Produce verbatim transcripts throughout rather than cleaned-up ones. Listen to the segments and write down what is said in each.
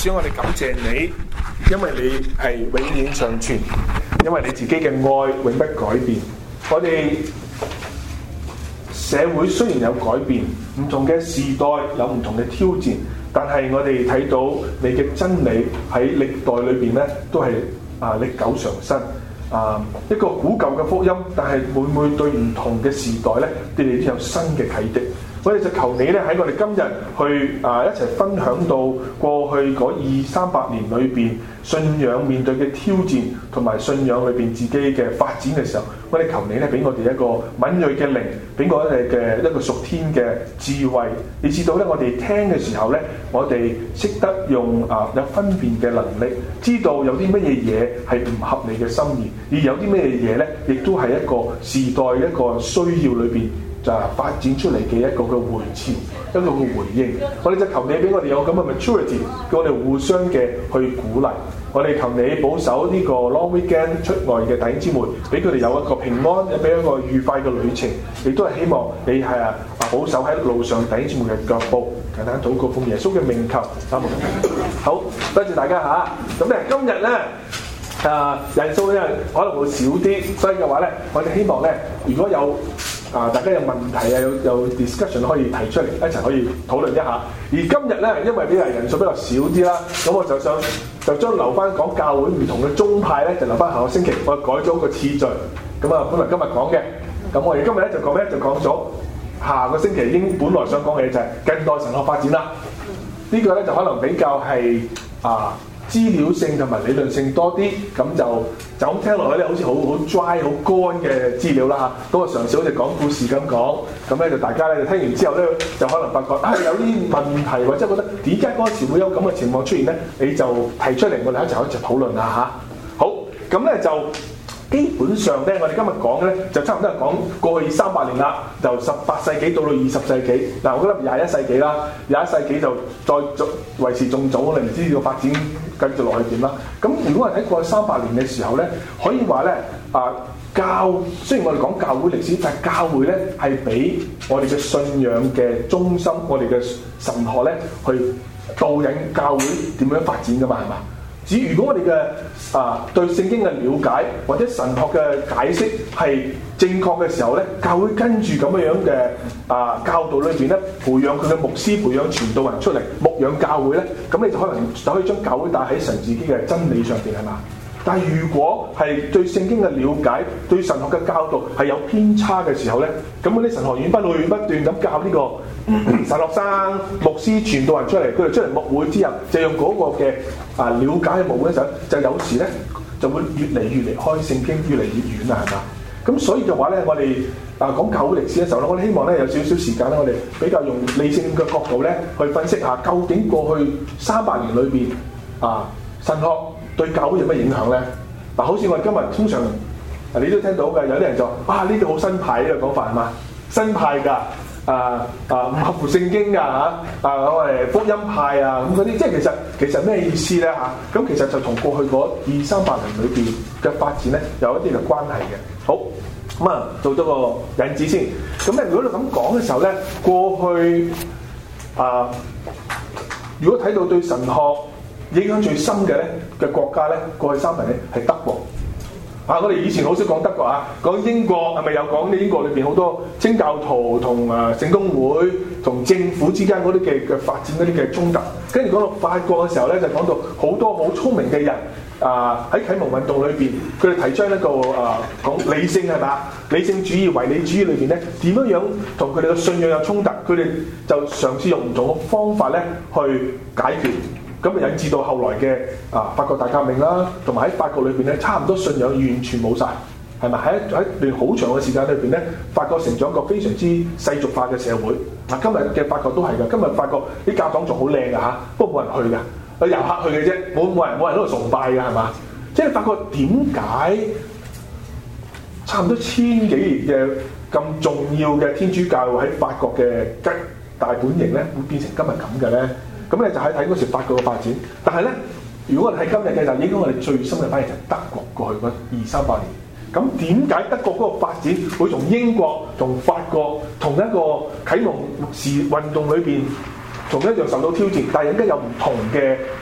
主，我哋感謝你，因為你係永遠長存，因為你自己嘅愛永不改變。我哋社會雖然有改變，唔同嘅時代有唔同嘅挑戰，但係我哋睇到你嘅真理喺歷代裏邊咧，都係啊歷久常新。啊，一個古舊嘅福音，但係每每對唔同嘅時代咧，你哋都有新嘅啟迪。我哋就求你咧喺我哋今日去啊一齊分享到過去嗰二三百年裏邊信仰面對嘅挑戰，同埋信仰裏邊自己嘅發展嘅時候，我哋求你咧俾我哋一個敏鋭嘅靈，俾我哋嘅一個屬天嘅智慧。你知道咧，我哋聽嘅時候咧，我哋識得用啊有分辨嘅能力，知道有啲乜嘢嘢係唔合你嘅心意，而有啲乜嘢嘢咧，亦都係一個時代一個需要裏邊。就係發展出嚟嘅一個嘅回潮，一個嘅回應。我哋就求你俾我哋有咁嘅 maturity，叫我哋互相嘅去鼓勵。我哋求你保守呢個 long weekend 出外嘅弟兄姊妹，俾佢哋有一個平安，又俾一個愉快嘅旅程。亦都係希望你係啊保守喺路上弟兄姊妹嘅腳步。簡單禱告奉耶穌嘅名求，阿門。好，多謝大家嚇。咁咧今日咧啊人數咧可能會少啲，所以嘅話咧，我哋希望咧如果有。啊！大家有問題啊，有有 discussion 可以提出嚟，一齊可以討論一下。而今日咧，因為比較人數比較少啲啦，咁我就想就將留翻講教會唔同嘅宗派咧，就留翻下個星期，我改咗個次序。咁啊，本來今日講嘅，咁我哋今日咧就講咩？就講咗下個星期已經本來想講嘅就係近代神學發展啦。呢、這個咧就可能比較係啊。資料性同埋理論性多啲，咁就就咁聽落去咧，好似好好 dry 好乾嘅資料啦嚇。咁啊，嘗試好似講故事咁講，咁咧就大家咧就聽完之後咧，就可能發覺啊有啲問題，或者覺得點解嗰時會有咁嘅情況出現咧？你就提出嚟，我哋一齊一齊討論下嚇。好，咁咧就基本上咧，我哋今日講嘅咧就差唔多係講過去三百年啦，由十八世紀到到二十世紀。嗱，我覺得廿一世紀啦，廿一世紀就再續維持仲早，我哋唔知個發展繼續落去點啦。咁如果我哋睇過去三百年嘅時候咧，可以話咧啊教，雖然我哋講教會歷史，但係教會咧係俾我哋嘅信仰嘅中心，我哋嘅神學咧去導引教會點樣發展噶嘛，係嘛？只如果我哋嘅啊對聖經嘅了解或者神學嘅解釋係正確嘅時候咧，教會跟住咁樣樣嘅啊教導裏邊咧，培養佢嘅牧師，培養傳道人出嚟牧養教會咧，咁你就可能就可以將教會帶喺神自己嘅真理上邊，係嘛？但係如果係對聖經嘅了解、對神學嘅教導係有偏差嘅時候咧，咁嗰啲神學院不斷不斷咁教呢個神學生、牧師、傳道人出嚟，佢哋出嚟牧會之後，就用嗰個嘅啊了解嘅牧會嘅時候，就有時咧就會越嚟越離開聖經，越嚟越遠啦，係嘛？咁所以嘅話咧，我哋啊講教會歷史嘅時候咧，我哋希望咧有少少時間咧，我哋比較用理性嘅角度咧去分析下，究竟過去三百年裏邊啊神學對教會有咩影響咧？嗱，好似我哋今日通常，你都聽到嘅，有啲人就話：啊，呢啲好新派呢個講法係嘛？新派㗎，啊啊唔合乎聖經㗎嚇，啊我哋福音派啊咁嗰啲，即係其實其實咩意思咧嚇？咁其實就同過去嗰二三百年裏邊嘅發展咧有一啲嘅關係嘅。好，咁啊做咗個引子先。咁咧，如果你咁講嘅時候咧，過去啊，如果睇到對神學影響最深嘅咧嘅國家咧，過去三年咧係德國。啊，我哋以前好少講德國啊，講英國係咪有講呢？英國裏邊好多清教徒同誒聖公會同政府之間嗰啲嘅嘅發展嗰啲嘅衝突。跟住講到法國嘅時候咧，就講到好多好聰明嘅人啊喺啟蒙運動裏邊，佢哋提倡一個啊講理性係嘛？理性主義、唯理主義裏邊咧，點樣樣同佢哋嘅信仰有衝突？佢哋就嘗試用唔同嘅方法咧去解決。咁啊引致到後來嘅啊法國大革命啦，同埋喺法國裏邊咧，差唔多信仰完全冇晒，係咪？喺喺一段好長嘅時間裏邊咧，法國成長一個非常之世俗化嘅社會。嗱，今日嘅法國都係㗎，今日法國啲教堂仲好靚㗎嚇，不過冇人去㗎，遊客去嘅啫，冇冇人冇人喺度崇拜㗎係嘛？即係法國點解差唔多千幾年嘅咁重要嘅天主教喺法國嘅吉大本營咧，會變成今日咁嘅咧？咁咧就喺睇嗰時法國嘅發展，但係咧，如果我哋睇今日嘅就應該我哋最深嘅反應就係德國過去嗰二三百年。咁點解德國嗰個發展會從英國同法國同一個啟蒙時運動裏邊同一樣受到挑戰，但係應該有唔同嘅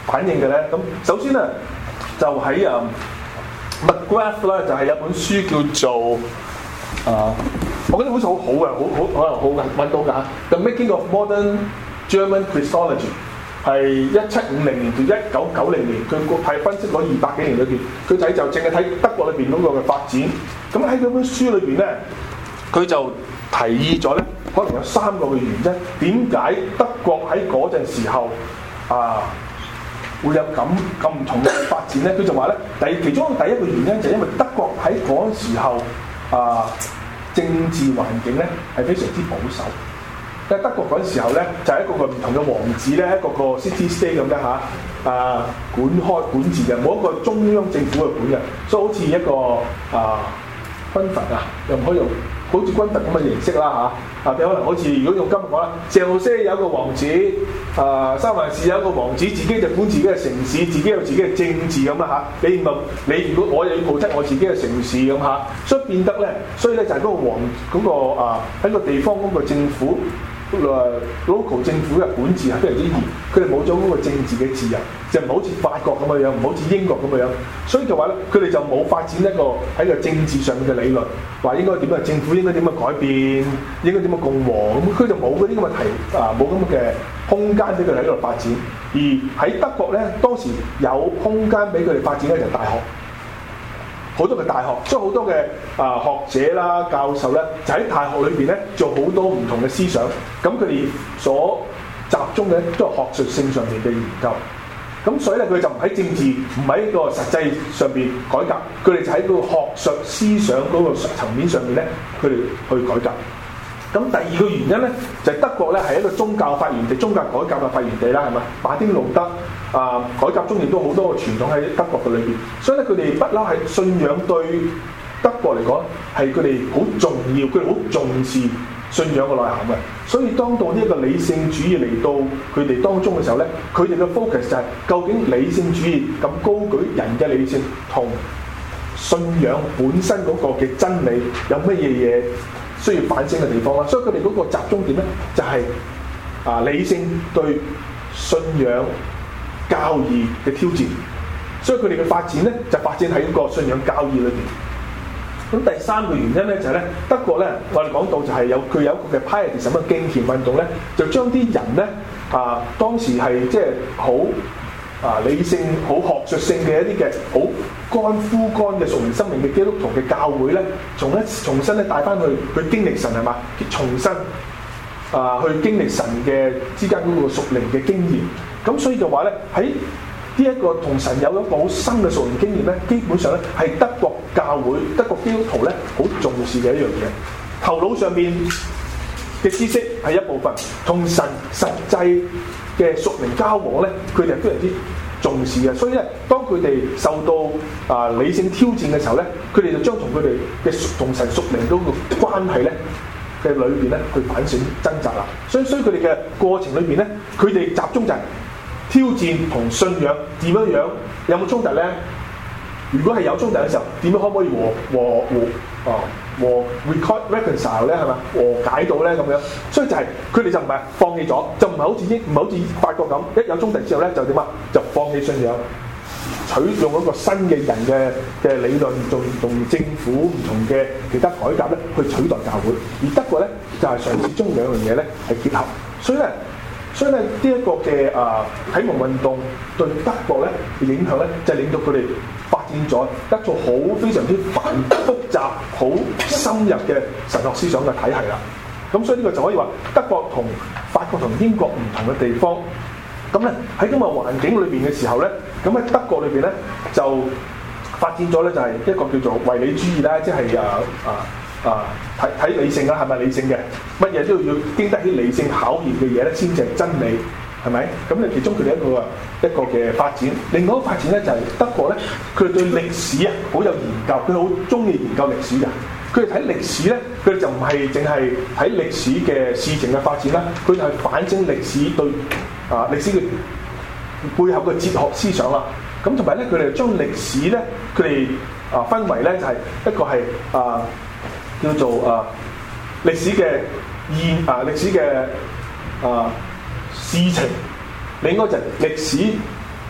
反映嘅咧？咁首先咧就喺啊 McGrath 咧就係有本書叫做啊，我覺得好似好好嘅，好好可能好嘅揾到㗎。The Making of Modern German Christology 係一七五零年到一九九零年，佢係分析咗二百幾年裏邊，佢睇就淨係睇德國裏邊嗰個嘅發展。咁喺嗰本書裏邊咧，佢就提議咗咧，可能有三個嘅原因，點解德國喺嗰陣時候啊會有咁咁唔同嘅發展咧？佢就話咧，第其中第一個原因就係因為德國喺嗰陣時候啊政治環境咧係非常之保守。因為德國嗰陣時候咧就係、是、一個個唔同嘅王子咧，一個個 city state 咁嘅嚇啊管開管治嘅，冇一個中央政府去管嘅，所以好似一個啊軍閥啊，又唔可以用好似軍閥咁嘅形式啦嚇啊，你可能好似如果用今日講啦，聖荷西有一個王子啊，三藩市有一個王子，自己就管自己嘅城市，自己有自己嘅政治咁啦嚇。你唔你如果我又要 protect我自己嘅城市咁嚇，所以變得咧，所以咧就係嗰個王嗰、那個啊喺個地方嗰個政府。local 政府嘅管治係非常之嚴，佢哋冇咗嗰個政治嘅自由，就唔好似法國咁嘅樣，唔好似英國咁嘅樣，所以嘅話咧，佢哋就冇發展一個喺個政治上面嘅理論，話應該點啊，政府應該點樣改變，應該點樣共和，咁佢就冇嗰啲咁嘅題啊，冇咁嘅空間俾佢哋喺度發展。而喺德國咧，當時有空間俾佢哋發展咧就係大學。好多嘅大學，所以好多嘅啊、呃、學者啦、教授咧，就喺大學裏邊咧做好多唔同嘅思想。咁佢哋所集中嘅都係學術性上面嘅研究。咁所以咧，佢就唔喺政治，唔喺個實際上邊改革，佢哋就喺個學術思想嗰個層面上面咧，佢哋去改革。咁第二個原因咧，就係、是、德國咧係一個宗教發源地、宗教改革嘅發源地啦，係嘛？馬丁路德啊、呃，改革中亦都好多個傳統喺德國嘅裏邊，所以咧佢哋不嬲係信仰對德國嚟講係佢哋好重要，佢哋好重視信仰嘅內涵嘅。所以當到呢一個理性主義嚟到佢哋當中嘅時候咧，佢哋嘅 focus 就係究竟理性主義咁高舉人嘅理性同信仰本身嗰個嘅真理有乜嘢嘢需要反省嘅地方啦，所以佢哋嗰個集中點咧就係、是、啊理性對信仰教義嘅挑戰，所以佢哋嘅發展咧就發展喺個信仰教義裏邊。咁第三個原因咧就係、是、咧德國咧，我哋講到就係有佢有一個嘅 Pietism 嘅敬虔運動咧，就將啲人咧啊當時係即係好啊理性、好學術性嘅一啲嘅好乾枯乾嘅屬靈生命嘅基督徒嘅教會咧，重一重新咧帶翻去去經歷神係嘛，重新啊去經歷神嘅之間嗰個屬靈嘅經驗。咁所以嘅話咧，喺呢一個同神有一個好深嘅屬靈經驗咧，基本上咧係德國教會、德國基督徒咧好重視嘅一樣嘢。頭腦上面嘅知識係一部分，同神實際嘅屬靈交往咧，佢哋係非常之重視嘅。所以咧，當佢哋受到啊、呃、理性挑戰嘅時候咧，佢哋就將同佢哋嘅同神屬靈嗰個關係咧嘅裏邊咧去反省掙扎啦。所以所以佢哋嘅過程裏邊咧，佢哋集中就係挑戰同信仰點樣樣，有冇衝突咧？如果係有衝突嘅時候，點樣可唔可以和和和啊和 reconcile 咧係嘛？和解到咧咁樣，所以就係佢哋就唔係放棄咗，就唔係好似英唔係好似法國咁，一有衝突之後咧就點啊？就放棄信仰，取用一個新嘅人嘅嘅理論，仲同政府唔同嘅其他改革咧去取代教會。而德國咧就係、是、嘗試將兩樣嘢咧係結合，所以咧。所以咧，呢、這、一個嘅啊啟蒙運動對德國咧嘅影響咧，就係、是、令到佢哋發展咗一套好非常之繁複雜、好深入嘅神學思想嘅體系啦。咁所以呢個就可以話德國同法國同英國唔同嘅地方。咁咧喺咁嘅環境裏邊嘅時候咧，咁喺德國裏邊咧就發展咗咧就係一個叫做唯理主義啦，即係啊啊。啊，睇睇理性啦，係咪理性嘅？乜嘢都要經得起理性考驗嘅嘢咧，先至係真理，係咪？咁你其中佢哋一個一個嘅發展，另外一個發展咧就係德國咧，佢哋對歷史啊好有研究，佢好中意研究歷史嘅。佢哋睇歷史咧，佢哋就唔係淨係睇歷史嘅事情嘅發展啦，佢就係反省歷史對啊歷史嘅背後嘅哲學思想啦。咁同埋咧，佢哋將歷史咧，佢哋啊分為咧就係、是、一個係啊。叫做啊歷史嘅現啊歷史嘅啊事情，另外就係歷史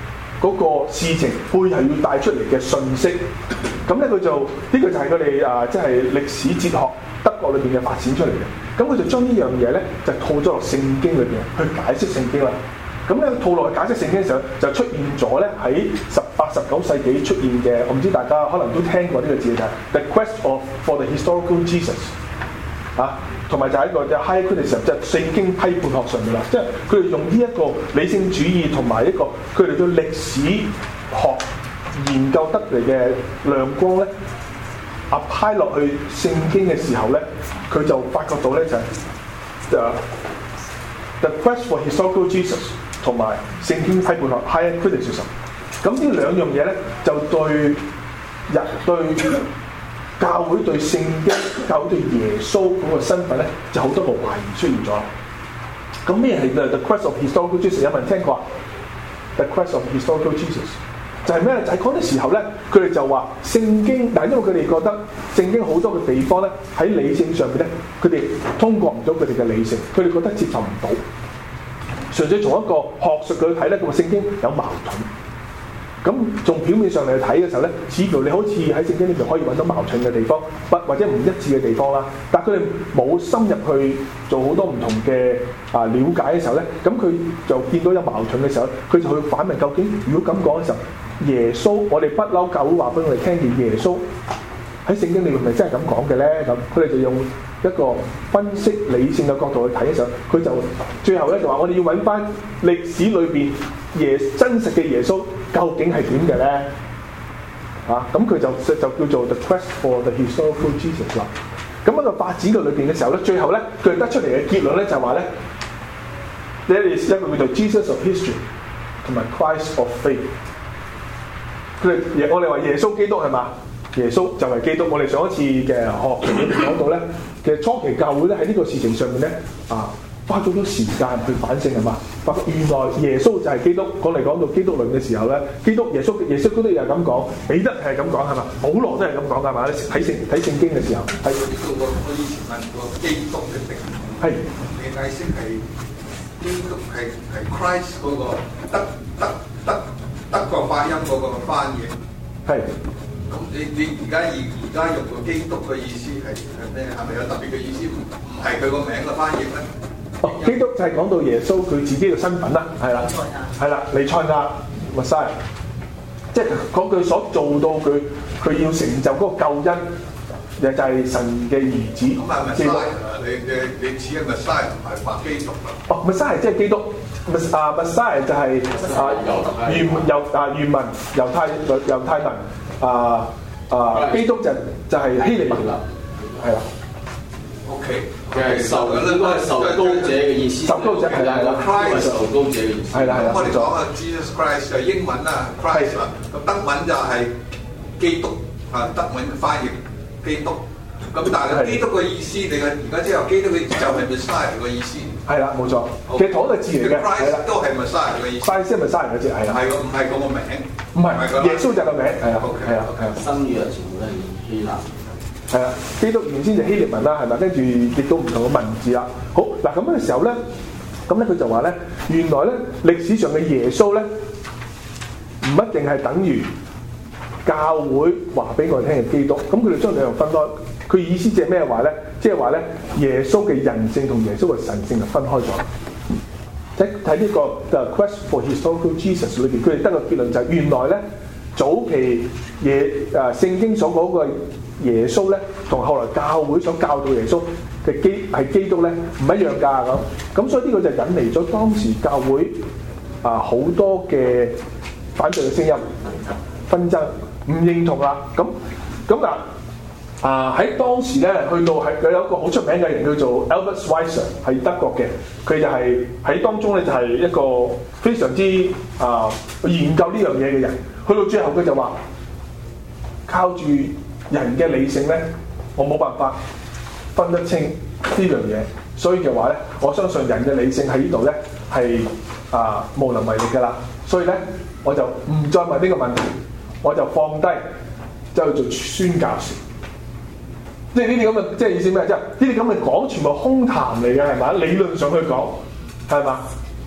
嗰個事情背後要帶出嚟嘅信息。咁咧佢就呢、這個就係佢哋啊，即係歷史哲學德國裏邊嘅發展出嚟嘅。咁佢就將呢樣嘢咧就套咗落聖經裏邊去解釋聖經啦。咁咧套落去解釋聖經嘅時候，就出現咗咧喺十八、十九世紀出現嘅，我唔知大家可能都聽過呢個字就係 The Quest of for the Historical Jesus 啊，同埋就係一個就 Higher Criticism，即係聖經批判學上面啦，即係佢哋用呢一個理性主義同埋一個佢哋對歷史學研究得嚟嘅亮光咧，apply落去聖經嘅時候咧，佢就發覺到咧就係、是、誒 The Quest for Historical Jesus 同埋聖經批判學 Higher Criticism。咁呢兩樣嘢咧，就對人對教會對聖經、教會對耶穌嗰個身份咧，就好多個懷疑出現咗。咁咩係 The Quest of Historical Jesus？ 有冇人聽過 The Quest of Historical Jesus 就係咩咧？就係嗰陣時候咧，佢哋就話聖經，但係因為佢哋覺得聖經好多嘅地方咧，喺理性上邊咧，佢哋通過唔到佢哋嘅理性，佢哋覺得接受唔到。純粹從一個學術去睇咧，佢話聖經有矛盾。咁從表面上嚟睇嘅時候咧，似乎你好似喺聖經裏面可以揾到矛盾嘅地方，或或者唔一致嘅地方啦。但係佢哋冇深入去做好多唔同嘅啊了解嘅時候咧，咁佢就見到有矛盾嘅時候，佢就去反問究竟，如果咁講嘅時候，耶穌我哋不嬲教會話俾我哋聽見耶穌喺聖經裏面係咪真係咁講嘅咧？咁佢哋就用一個分析理性嘅角度去睇嘅時候，佢就最後咧就話我哋要揾翻歷史裏邊耶真實嘅耶穌究竟係點嘅咧？啊，咁佢就就叫做 The Quest for the Historical Jesus 啦。咁喺個發展嘅裏邊嘅時候咧，最後咧佢哋得出嚟嘅結論咧就係話咧，呢一個叫做 Jesus of History 同埋 Christ of Faith。佢哋我哋話耶穌基督係嘛？耶穌就係基督。我哋上一次嘅學裏面講到咧，其實初期教會咧喺呢個事情上面咧啊，花咗好多時間去反省係嘛？發覺原來耶穌就係基督。講嚟講到基督論嘅時候咧，基督耶穌耶穌基督又係咁講，彼得係咁講係嘛？保羅都係咁講係嘛？睇聖睇聖經嘅時候係。 我我以前問過基督嘅定義，係你解釋係基督係係 Christ 嗰個德德德德國發音嗰個翻譯係。咁你你而家而而家用個基督嘅意思係係咩？係咪有特別嘅意思？唔唔係佢個名嘅翻譯咧？ 哦，基督就係講到耶穌佢自己嘅身份啦，係啦，係啦，彌賽亞 Messiah，即係嗰句所做到佢佢要成就嗰個救恩，又就係神嘅兒子。 咁係 Messiah，你你你似係 Messiah 唔係白基督啦。 哦 ，Messiah 即係基督。啊 Messiah 就係、是、啊原猶啊原文猶太猶太文啊啊基督就就係希臘文啦，係啦。 O K， 即係受應該係受膏者嘅意思。 受膏者係啦係啦， 係受膏者嘅意思。 係啦係啦。 我哋講啊 Jesus Christ 就英文啦 Christ 啦，咁德文就係基督啊，德文翻譯基督。咁但係基督嘅意思，你嘅而家之後基督嘅就係 Messiah 嘅意思。係啦，冇錯。其實同一個字嚟嘅，係啦， 都係 Messiah 嘅意思。 Christ 係 Messiah 嘅字，係啦。 係個唔係嗰個名， 唔係耶穌就係個名，係啊，係啊，係啊。 新約全部都係希臘。 係啊，基督原先就希臘文啦，係咪？跟住亦都唔同嘅文字啦。好嗱，咁嘅時候咧，咁咧佢就話咧，原來咧歷史上嘅耶穌咧，唔一定係等於教會話俾我哋聽嘅基督。咁佢哋將兩樣分開。佢意思即係咩話咧？即係話咧，耶穌嘅人性同耶穌嘅神性係分開咗。睇睇呢個 The Quest for Historical Jesus 裏邊，佢哋得個結論就係原來咧，早期耶誒聖經所講嘅耶穌咧，同後來教會所教導耶穌嘅基係基督咧唔一樣㗎咁。咁所以呢個就引嚟咗當時教會啊好多嘅反對嘅聲音、紛爭、唔認同啦。咁咁嗱。啊！喺當時咧，去到係佢有一個好出名嘅人叫做 Albert Schweitzer， 係德國嘅。佢就係喺當中咧，就係一個非常之啊研究呢樣嘢嘅人。去到最後，佢就話靠住人嘅理性咧，我冇辦法分得清呢樣嘢。所以嘅話咧，我相信人嘅理性喺呢度咧係啊無能為力㗎啦。所以咧，我就唔再問呢個問題，我就放低，就去做宣教士。即係呢啲咁嘅，即係意思咩？即係呢啲咁嘅講全部空談嚟嘅係嘛？理論上去講係嘛？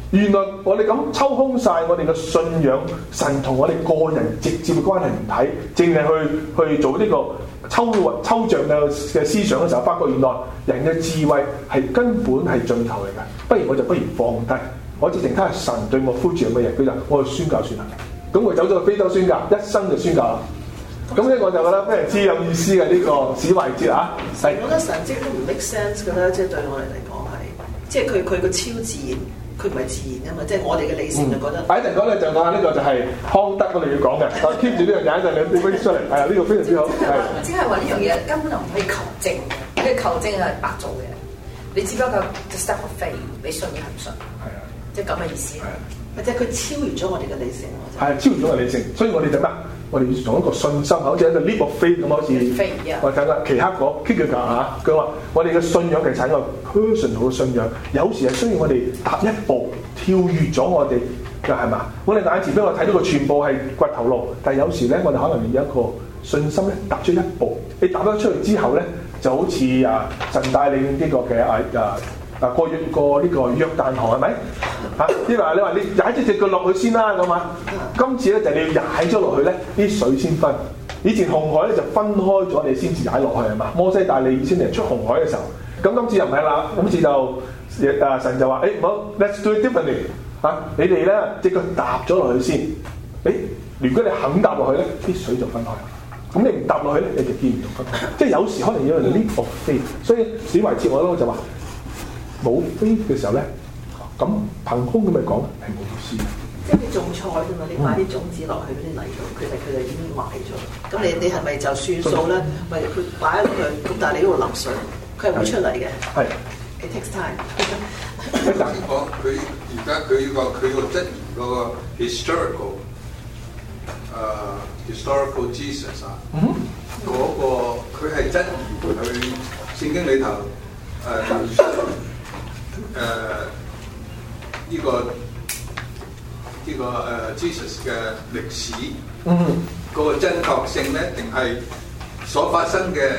原來我哋咁抽空晒我哋嘅信仰，神同我哋個人直接嘅關係唔睇，淨係去去做呢個抽抽象嘅嘅思想嘅時候，發覺原來人嘅智慧係根本係盡頭嚟嘅。不如我就不如放低，我直情睇下神對我呼召乜嘢，佢就我去宣教算啦。咁我走咗去非洲宣教，一生就宣教啦。咁咧我就覺得非常之有意思嘅呢、這個史懷哲啊。係。我覺得神蹟都唔 make sense 嘅啦，即係對我哋嚟講係，即係佢佢個超自然。佢唔係自然啊嘛，即係我哋嘅理性就覺得。喺陣講咧就講下呢個就係康德我哋要講嘅，我 keep 住呢樣嘢一陣你拎出嚟，係啊呢個非常之好。 只係話呢樣嘢根本就唔可以求證，呢個求證係白做嘅。你只不過 just step of faith，你信與唔信？係啊，即係咁嘅意思。係啊，即係佢超越咗我哋嘅理性。係啊，超越咗我哋理性，所以我哋點啊？我哋要從一個信心，好似喺度 leap of faith 咁，好似我睇下奇克果 Kierkegaard 嚇，佢話我哋嘅信仰其實係一個 personal 嘅信仰，有時係需要我哋踏一步跳越咗我哋嘅係嘛？我哋眼前俾我睇到個全部係掘頭路，但係有時咧我哋可能有一個信心咧踏出一步，你踏咗出去之後咧就好似啊神帶領呢個嘅啊啊啊過越過呢個約旦河係咪？嚇！即係話你話你踩咗隻腳落去先啦咁啊！今次咧就你要踩咗落去咧，啲水先分。以前紅海咧就分開咗，你先至踩落去係嘛？摩西帶你先嚟出紅海嘅時候，咁今次又唔係啦。今次就啊神就話：誒好 ，let's do it differently 嚇！你哋咧隻腳踏咗落去先。誒，如果你肯踏落去咧，啲水就分開啦。咁你唔踏落去咧，你就見唔到分開。即係有時可能要 leap of faith。所以史懷哲我咧就話冇 faith 嘅時候咧。咁憑空咁咪講係冇意思嘅。即係你種菜啫嘛，你擺啲種子落去嗰啲泥度，佢哋佢哋已經壞咗。咁你你係咪就算數咧？咪佢擺落去，咁但係你嗰度淋水，佢係會出嚟嘅。係。It takes time 頭先講佢而家佢個佢個質疑嗰個 historical 誒、uh, historical Jesus 啊、mm，嗰、hmm. 個佢係質疑佢聖經裏頭誒誒。Uh, uh, 呢、這個呢、這個誒、uh, Jesus 嘅歷史，嗯、mm，嗰、hmm. 個真確性咧，定係所發生嘅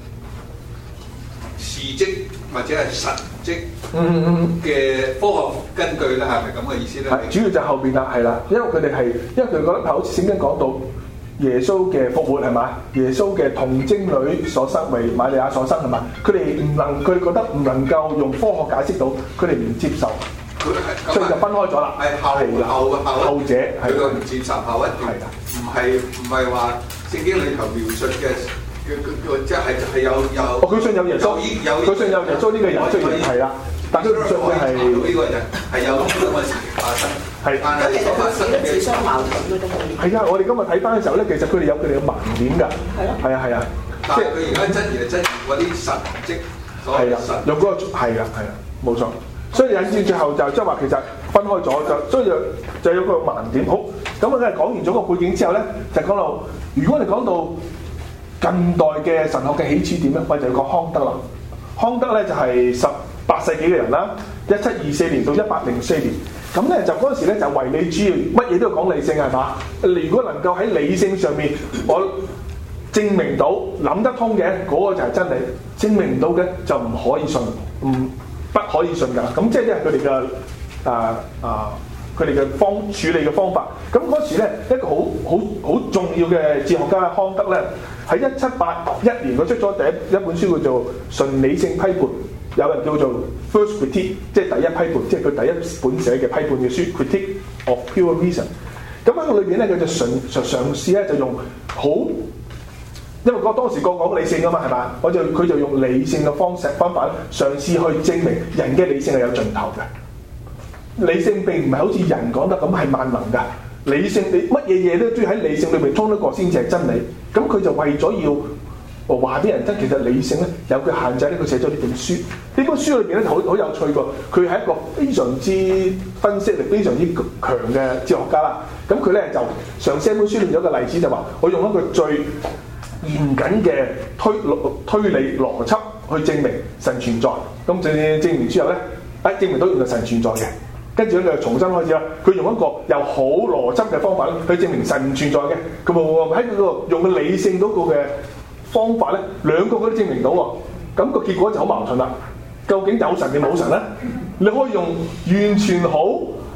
事蹟或者係神蹟嘅科學根據咧，係咪咁嘅意思咧？係主要就後邊啦，係啦，因為佢哋係，因為佢覺得好似聖經講到耶穌嘅復活係嘛，耶穌嘅童貞女所生為瑪利亞所生係嘛，佢哋唔能，佢哋覺得唔能夠用科學解釋到，佢哋唔接受。所以就分開咗啦，係後後後後者，佢個唔接受後一段，唔係唔係話聖經裏頭描述嘅嘅嘅即係係有有。哦，佢信有耶穌，佢信有耶穌呢個人出現係啦，但佢唔信嘅係呢個人係有咁嘅事情發生，係但係所發生嘅自相矛盾嘅都可以。係啊，我哋今日睇翻嘅時候咧，其實佢哋有佢哋嘅盲點㗎，係咯，係啊係啊，即係佢而家質疑係質疑嗰啲神蹟，係啊，用嗰個係啊係啊，冇錯。所以引致最後就即係話其實分開咗，就所以就就有個盲點。好，咁我梗係講完咗個背景之後咧，就講到如果我哋講到近代嘅神學嘅起始點咧，我哋就要講康德啦。康德咧就係十八世紀嘅人啦，一七二四年到一八零四年。咁咧就嗰陣時咧就唯理主義，乜嘢都要講理性係嘛？如果能夠喺理性上面我證明到諗得通嘅嗰、那個就係真理，證明唔到嘅就唔可以信，唔。不可以信㗎，咁即係呢係佢哋嘅啊啊，佢哋嘅方處理嘅方法。咁嗰時咧，一個好好好重要嘅哲學家康德咧，喺一七八一年佢出咗第一一本書叫做《純理性批判》，有人叫做 First Critique， 即係第一批判，即係佢第一本寫嘅批判嘅書 Critique of Pure Reason。咁喺個裏邊咧，佢就嘗嘗試咧就用好。因為嗰當時個講理性㗎嘛，係嘛？我就佢就用理性嘅方式方法嘗試去證明人嘅理性係有盡頭嘅。理性並唔係好似人講得咁係萬能㗎。理性你乜嘢嘢都都要喺理性裏面通得過先至係真理。咁佢就為咗要話俾人聽，其實理性咧有佢限制咧，佢寫咗呢本書。呢本書裏邊咧好好有趣㗎。佢係一個非常之分析力非常之強嘅哲學家啦。咁佢咧就嘗試一本書裏面有一個例子，就話我用一個最嚴謹嘅推推理邏輯去證明神存在，咁證證明之後咧，啊證明到原來神存在嘅，跟住咧就重新開始啦。佢用一個又好邏輯嘅方法去證明神唔存在嘅，佢冇喺佢個用嘅理性嗰個嘅方法咧，兩個都證明到喎。咁個結果就好矛盾啦。究竟有神定冇神咧？你可以用完全好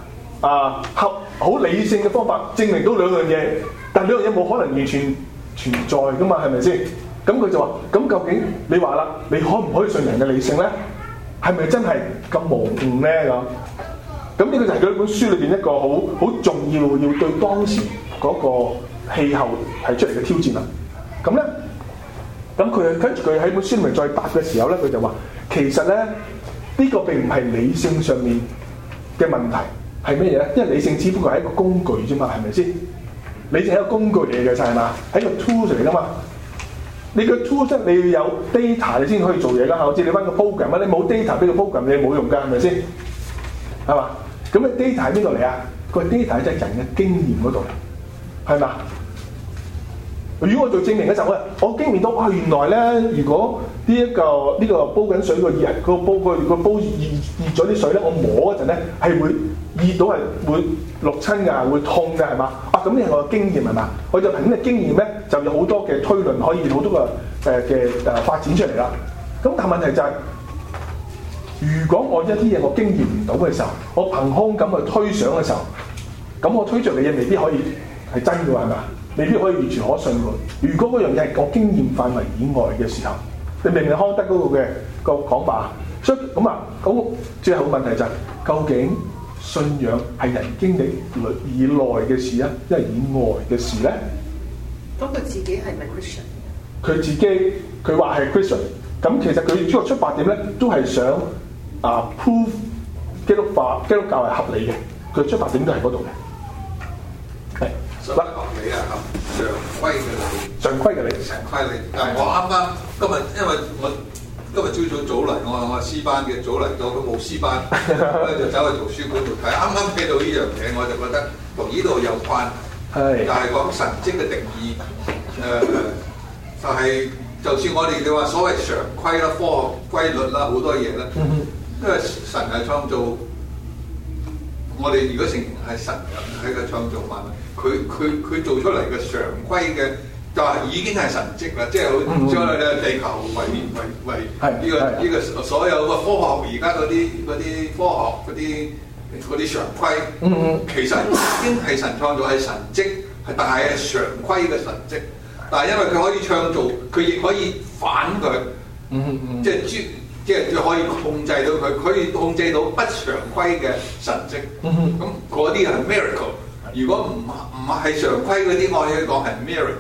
啊合好理性嘅方法證明到兩樣嘢，但兩樣嘢冇可能完全存在噶嘛，係咪先？咁佢就話：咁究竟你話啦，你可唔可以信人嘅理性咧？係咪真係咁無誤咧？咁咁呢個就係佢本書裏邊一個好好重要要對當時嗰個氣候提出嚟嘅挑戰啦。咁咧，咁佢跟住佢喺本書裏面再答嘅時候咧，佢就話：其實咧呢、呢個並唔係理性上面嘅問題，係乜嘢咧？因為理性只不過係一個工具啫嘛，係咪先？理性係一個工具嚟嘅，就係嘛，係一個 tools 嚟噶嘛。你個 tool 即係你要有 data 你先可以做嘢㗎，好似你揾個 program 啊，你冇 data 俾個 program 你冇用㗎，係咪先？係嘛？咁你 data 喺邊度嚟啊？個 data 就係人嘅經驗嗰度嚟，係嘛？如果我做證明嘅時候，我我經驗到啊，原來咧，如果呢、這、一個呢、這個煲緊水個熱，個煲個個煲熱熱咗啲水咧，我摸嗰陣咧係會熱到係會淥親㗎，會痛㗎，係嘛？啊，咁呢係我嘅經驗係嘛？我就憑呢個經驗咧，就有好多嘅推論可以好多個誒嘅誒發展出嚟啦。咁但係問題就係、是，如果我一啲嘢我經驗唔到嘅時候，我憑空咁去推想嘅時候，咁我推着嘅嘢未必可以係真嘅喎，係咪？未必可以完全可信喎。如果嗰樣嘢係我經驗範圍以外嘅時候，你明唔明康德嗰個嘅個講法？所以咁啊，咁最後問題就係、是、究竟信仰係人經歷以內嘅事啊，因為以外嘅事咧？ 咁佢自己係咪 Christian？ 佢自己佢話係 Christian， 咁其實佢主要出發點咧都係想啊 prove 基督教基督教係合理嘅，佢出發點都係嗰度嘅。係。 嗱，合理啊，合常規嘅理， 常規嘅理， 常規理。但係我啱啱今日，因為我今日朝早早嚟，我我師班嘅早嚟到，佢冇師班，我就走去圖書館度睇。啱啱睇到呢樣嘢，我就覺得同呢度有關。係，就係講神蹟嘅定義。誒、呃，就係、是、就算我哋你話所謂常規啦、科學規律啦，好多嘢啦，因為神係創造。我哋如果承認係神人喺個創造萬物，佢佢佢做出嚟嘅常規嘅就係已經係神蹟啦，即係好將我哋地球為為為呢個呢個所有嘅科學而家嗰啲嗰啲科學嗰啲嗰啲常規，嗯嗯，其實已經係神創造係神蹟，係但係常規嘅神蹟，但係因為佢可以創造，佢亦可以反佢，嗯嗯，即係專。即係佢可以控制到佢，可以控制到不常規嘅神蹟。咁嗰啲係 miracle。如果唔唔係常規嗰啲，我可以講係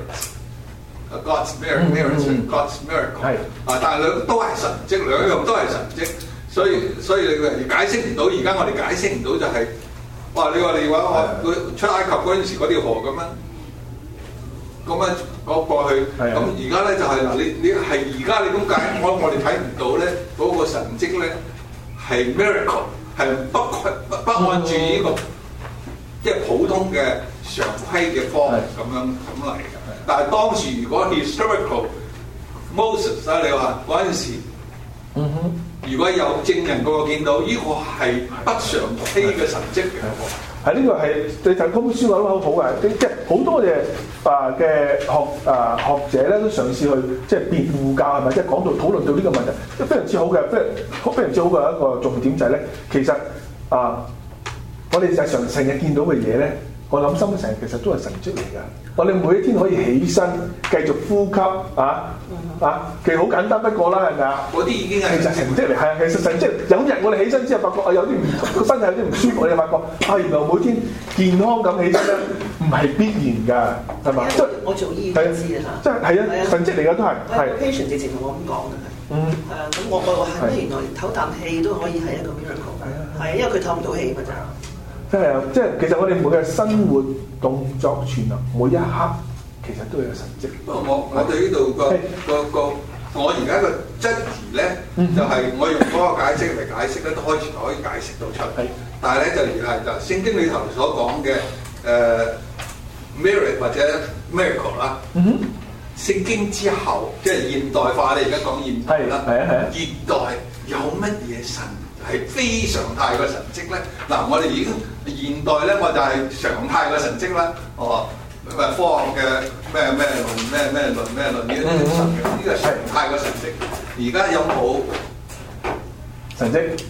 miracle。God's miracle, God's miracle。係啊，但係兩都係神蹟，兩樣都係神蹟。所以所以你解釋唔到，而家我哋解釋唔到就係、是，哇！你話你話我出埃及嗰陣時嗰條河咁樣。咁樣講過去，咁而家咧就係、是、嗱，你你係而家你咁解，我我哋睇唔到咧，嗰、那個神蹟咧係 miracle， 係不不不按住呢、這個即係、嗯、普通嘅常規嘅科學咁樣咁嚟嘅。但係當時如果 historical Moses 啊，你話嗰陣時，嗯哼，如果有證人個個見到呢、這個係不常規嘅神蹟嘅。 係呢、這個係你睇嗰本書講得好好嘅，即係好多嘅啊嘅學啊學者咧都嘗試去即係辯護教係咪？即係講到討論到呢個問題，即係非常之好嘅，非常非常之好嘅一個重點就係、是、咧，其實啊，我哋日常成日見到嘅嘢咧，我諗深一層其實都係神蹟嚟㗎。我哋每一天可以起身繼續呼吸啊啊，其實好簡單不過啦，係咪啊？ 嗰啲已經係其實神蹟嚟，係啊，其實神蹟。有日我哋起身之後發覺啊，有啲唔個身體有啲唔舒服，我哋發覺啊，原來每天健康咁起身咧，唔係必然㗎，係嘛？即係我做醫院知啊嚇， 即係係啊，神蹟嚟㗎都係。係 patient 直情同我咁講嘅係。嗯。係啊，咁我我話係咩？原來唞啖氣都可以係一個 miracle。係啊。係啊，因為佢唞唔到氣嘛就。 真係啊！即係其實我哋每日生活動作全能，每一刻其實都有神蹟。 不過我我哋呢度個個個我而家個質疑咧，就係、是、我用嗰個解釋嚟解釋咧，都開始可以解釋到出嚟。但係咧就而係就聖經裏頭所講嘅誒 miracle 或者 miracle 啦。嗯、聖經之後即係現代化，你而家講現代啦。係啊係啊。現代有乜嘢神係非常態嘅神蹟咧？嗱，我哋已經現代咧，我就係常態嘅神蹟啦。哦，咁啊，科學嘅咩咩論咩咩論咩論呢啲神嘅，呢個常態嘅神蹟。而家有冇神蹟？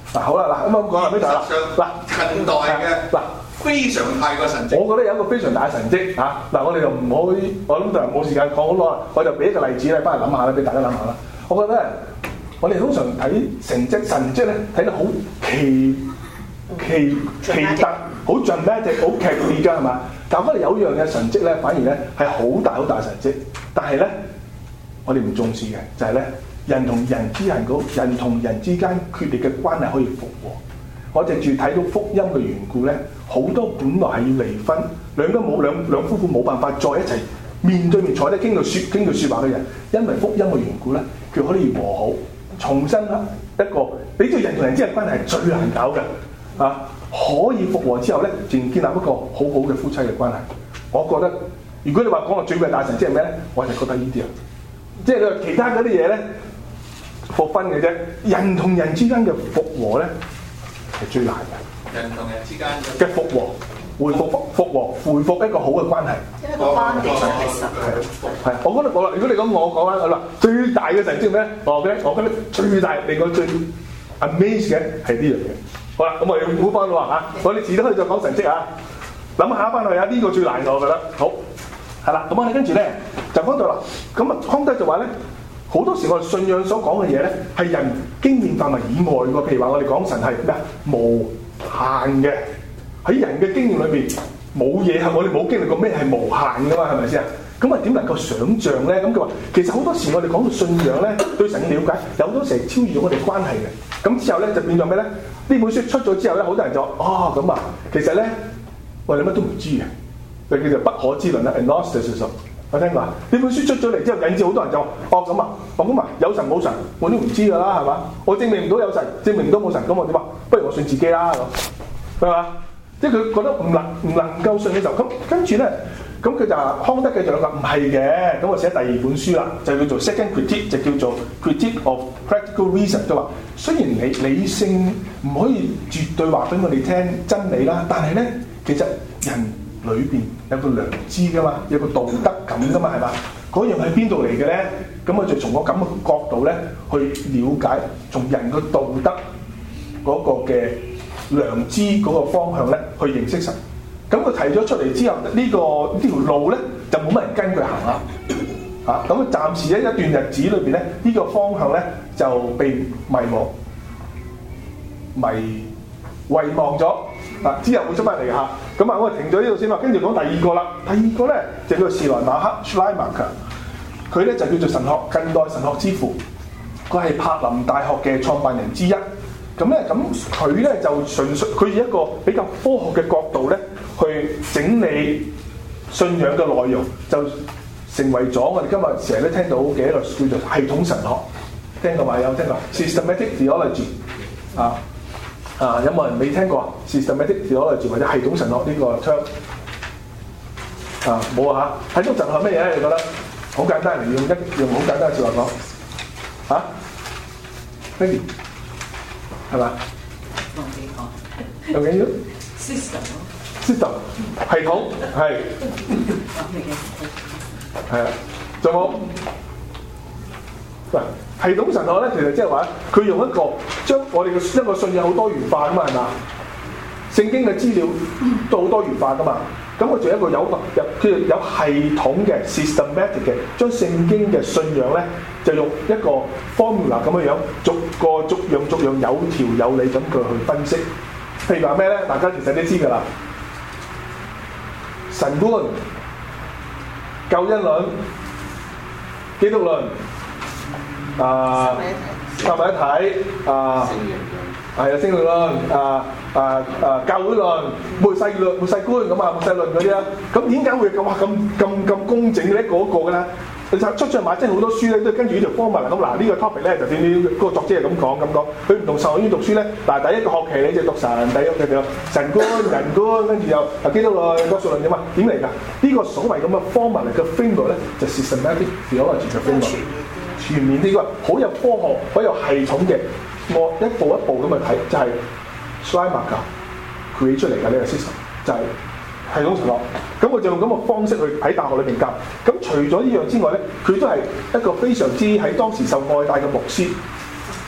嗱好啦，嗱咁我講啦，邊度啦？ 嗱近代嘅嗱非常態嘅神蹟， 我覺得有一個非常大嘅神蹟嚇。嗱我哋就唔好，我諗就冇時間講好多啦，我就俾一個例子咧，翻嚟諗下啦，俾大家諗下啦。我覺得我哋通常睇神蹟神蹟咧，睇得好奇奇奇特，好 dramatic， 好劇烈㗎係嘛？但我覺得有樣嘅神蹟咧，反而咧係好大好大神蹟，但係咧我哋唔重視嘅就係咧人同人之間嗰人同人之間決裂嘅關係可以復和。我哋住睇到福音嘅緣故咧，好多本來係要離婚，兩個冇兩兩夫婦冇辦法再一齊面對面坐低傾到説傾到説話嘅人，因為福音嘅緣故咧，佢可以和好，重新一個你知人同人之間關係係最難搞嘅啊！可以復和之後咧，自然建立一個好好嘅夫妻嘅關係。我覺得，如果你話講個最偉大神蹟係咩咧，我就覺得呢啲啊，即係你話其他嗰啲嘢咧，復婚嘅啫。人同人之間嘅復和咧係最難嘅。 人同人之間嘅復和，回復復和，回復一個好嘅關係。 因為個關係係實係係，我覺得我啦，如果你講我講翻，我話最大嘅神蹟咩？我覺得我覺得最大令我最 amaze 嘅係呢樣嘢。好啦，咁我哋估翻啦嚇，我哋遲啲可以再講神蹟啊。諗下翻去啊，呢個最難嘅我覺得。好，係啦，咁我哋跟住咧就講到啦。咁啊，康德就話咧，好多時我哋信仰所講嘅嘢咧，係人經驗範圍以外嘅。譬如話我哋講神係咩啊？無限嘅，喺人嘅經驗裏邊冇嘢係我哋冇經歷過咩係無限㗎嘛？係咪先啊？咁啊點能夠想像咧？咁佢話其實好多時我哋講到信仰咧，對神嘅了解有好多時係超越咗我哋關係嘅。咁之後咧就變咗咩咧？呢本書出咗之後咧，好多人就話哦咁啊，其實咧我哋乜都唔知嘅，就叫做不可知論啦 agnosticism。我聽過呢本書出咗嚟之後，引致好多人就哦咁啊，哦咁啊，有神冇神我都唔知㗎啦，係嘛？我證明唔到有神，證明唔到冇神，咁我點啊？不如我信自己啦，咁係嘛？即係佢覺得唔能唔能夠信嘅時候，咁跟住咧，咁佢就康德繼續講唔係嘅，咁我寫第二本書啦，就叫做 Second Critique， 就叫做 Critique of Practical Reason， 就話雖然理理性唔可以絕對話俾我哋聽真理啦，但係咧其實人裏邊有個良知噶嘛，有個道德感噶嘛，係嘛？嗰樣喺邊度嚟嘅咧？咁我就從個咁嘅角度咧去了解，從人個道德嗰個嘅良知嗰個方向咧去認識神。咁佢提咗出嚟之後，呢、這個呢條路咧就冇乜人跟佢行啦。啊，咁佢暫時喺一段日子裏邊咧，呢、這個方向咧就被迷忘、迷遺忘咗。啊，之後會出翻嚟嘅嚇。咁啊，我哋停咗呢度先啦，跟住講第二個啦。第二個咧就叫做士萊馬克 （Schleiermacher），佢咧就叫做神學近代神學之父，佢係柏林大學嘅創辦人之一。咁咧，咁佢咧就純粹佢以一個比較科學嘅角度咧，去整理信仰嘅內容，就成為咗我哋今日成日都聽到嘅一個叫做系統神學。聽過嘛？有聽過 systematic theology 啊？啊，有冇人未聽過 systematic theology 或者系統神學呢個 term？啊，冇啊嚇！系統神學咩嘢咧？你覺得好簡單嚟用一用好簡單嘅説話講嚇 ，Thank you。係嘛？ 忘記講。 有緊要 system 咯。 system 系統係。係啊，仲有嗱系統神學咧，其實即係話佢用一個將我哋嘅一個信仰好多元化噶嘛，係嘛？聖經嘅資料都好多元化噶嘛。咁佢仲有一個有個有佢有系統嘅 systematic 嘅，將聖經嘅信仰咧就用一個 formula 咁樣樣，逐個逐樣逐樣有條有理咁佢去分析。譬如話咩咧？大家其實都知㗎啦，神觀、救恩論、基督論，啊，三位一體，啊。係啊，聖靈論啊啊啊，教會論、末世論、末世觀咁啊，末世論嗰啲啦。咁點解會咁哇咁咁咁工整咧？嗰個嘅咧，其實出咗馬真係好多書咧，都跟住呢條方法嚟咁。嗱呢個 topic 咧就點點嗰個作者係咁講咁講。佢唔同神學院讀書咧，嗱第一個學期你就讀神，第一個就神觀、人觀，跟住又啊基督論、國術論點啊？點嚟㗎？呢個所謂咁嘅 formula 嚟嘅 framework 咧，就 systematic theology 嘅 framework，全面呢個好有科學、好有系統嘅。我一步一步咁去睇，就係 Schleiermacher create 出嚟嘅呢個 system， 就係系統神學。咁我就用咁嘅方式去喺大學裏邊教。咁除咗呢樣之外咧，佢都係一個非常之喺當時受愛戴嘅牧師。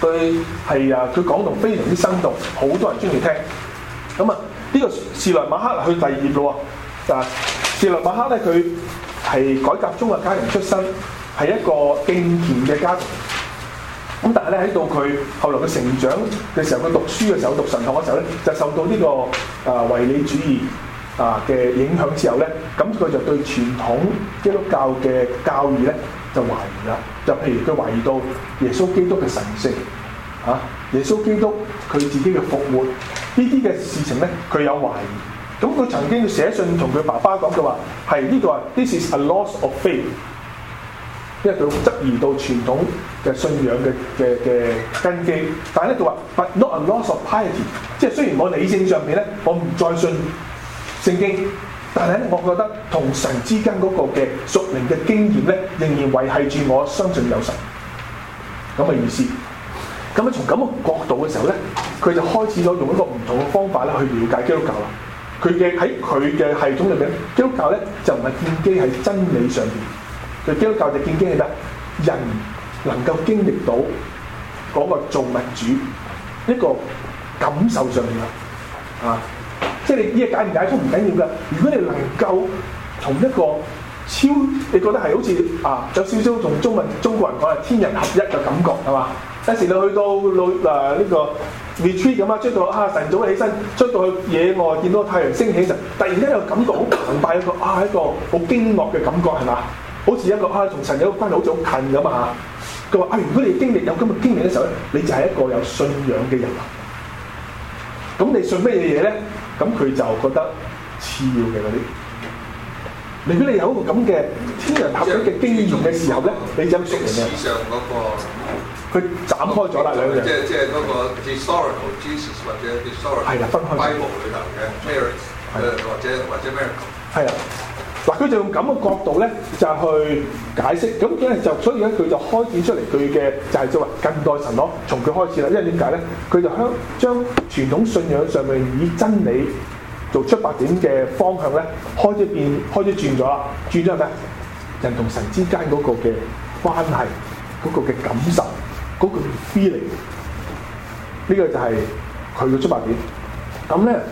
佢係啊，佢講到非常之生動，好多人中意聽。咁啊，呢個士來馬克去第二頁咯喎，啊，士來馬克咧佢係改革宗嘅家庭出身，係一個敬虔嘅家庭。咁但係咧喺到佢後來嘅成長嘅時候，佢讀書嘅時候，讀神學嘅時候咧，就受到呢、這個啊唯理主義啊嘅影響之後咧，咁佢就對傳統基督教嘅教義咧就懷疑啦。就譬如佢懷疑到耶穌基督嘅神性，啊，耶穌基督佢自己嘅復活呢啲嘅事情咧，佢有懷疑。咁佢曾經寫信同佢爸爸講，佢話係呢個 This is a loss of faith。因為佢質疑到傳統嘅信仰嘅嘅嘅根基，但係咧佢話 ，but not a loss of piety， 即係雖然我理性上面咧，我唔再信聖經，但係咧，我覺得同神之間嗰個嘅屬靈嘅經驗咧，仍然維係住我相信有神咁嘅意思。咁啊，從咁嘅角度嘅時候咧，佢就開始咗用一個唔同嘅方法咧去了解基督教啦。佢嘅喺佢嘅系統入邊，基督教咧就唔係建基喺真理上邊。佢基督教就建基喺咩？人能夠經歷到嗰個造物主一個感受上面啦，啊！即係你呢嘢解唔解通唔緊要㗎。如果你能夠從一個超，你覺得係好似啊有少少同中文中國人講係天人合一嘅感覺係嘛？有時你去到老誒呢個 retreat 咁啊，出到啊晨早起身，出到去野外見到太陽升起嗰陣，突然間有感覺好澎湃一個啊一個好驚愕嘅感覺係嘛？好似一個啊，同神有個關係好似好近咁啊！佢話啊，如果你經歷有咁嘅經歷嘅時候咧，你就係一個有信仰嘅人啦。咁你信咩嘢嘢咧？咁佢就覺得次要嘅嗰啲。如果你有一個咁嘅天人合一嘅經驗嘅時候咧，你就屬靈嘅。 歷史上嗰個， 佢斬開咗啦兩樣。 即係即係嗰個 historical Jesus 或者 historical 係啦，分開。 Bible 裏頭嘅 miracles 誒或者或者 miracle。 係啦。嗱，佢就用咁嘅角度咧，就去解釋。咁咧就所以咧，佢就開展出嚟佢嘅就係即係話近代神學從佢開始啦。因為點解咧？佢就將將傳統信仰上面以真理做出發點嘅方向咧，開始變，開始轉咗啦。轉咗係咩？人同神之間嗰個嘅關係，嗰、嗰個嘅感受，嗰、嗰個 feeling， 呢個就係佢嘅出發點。咁咧，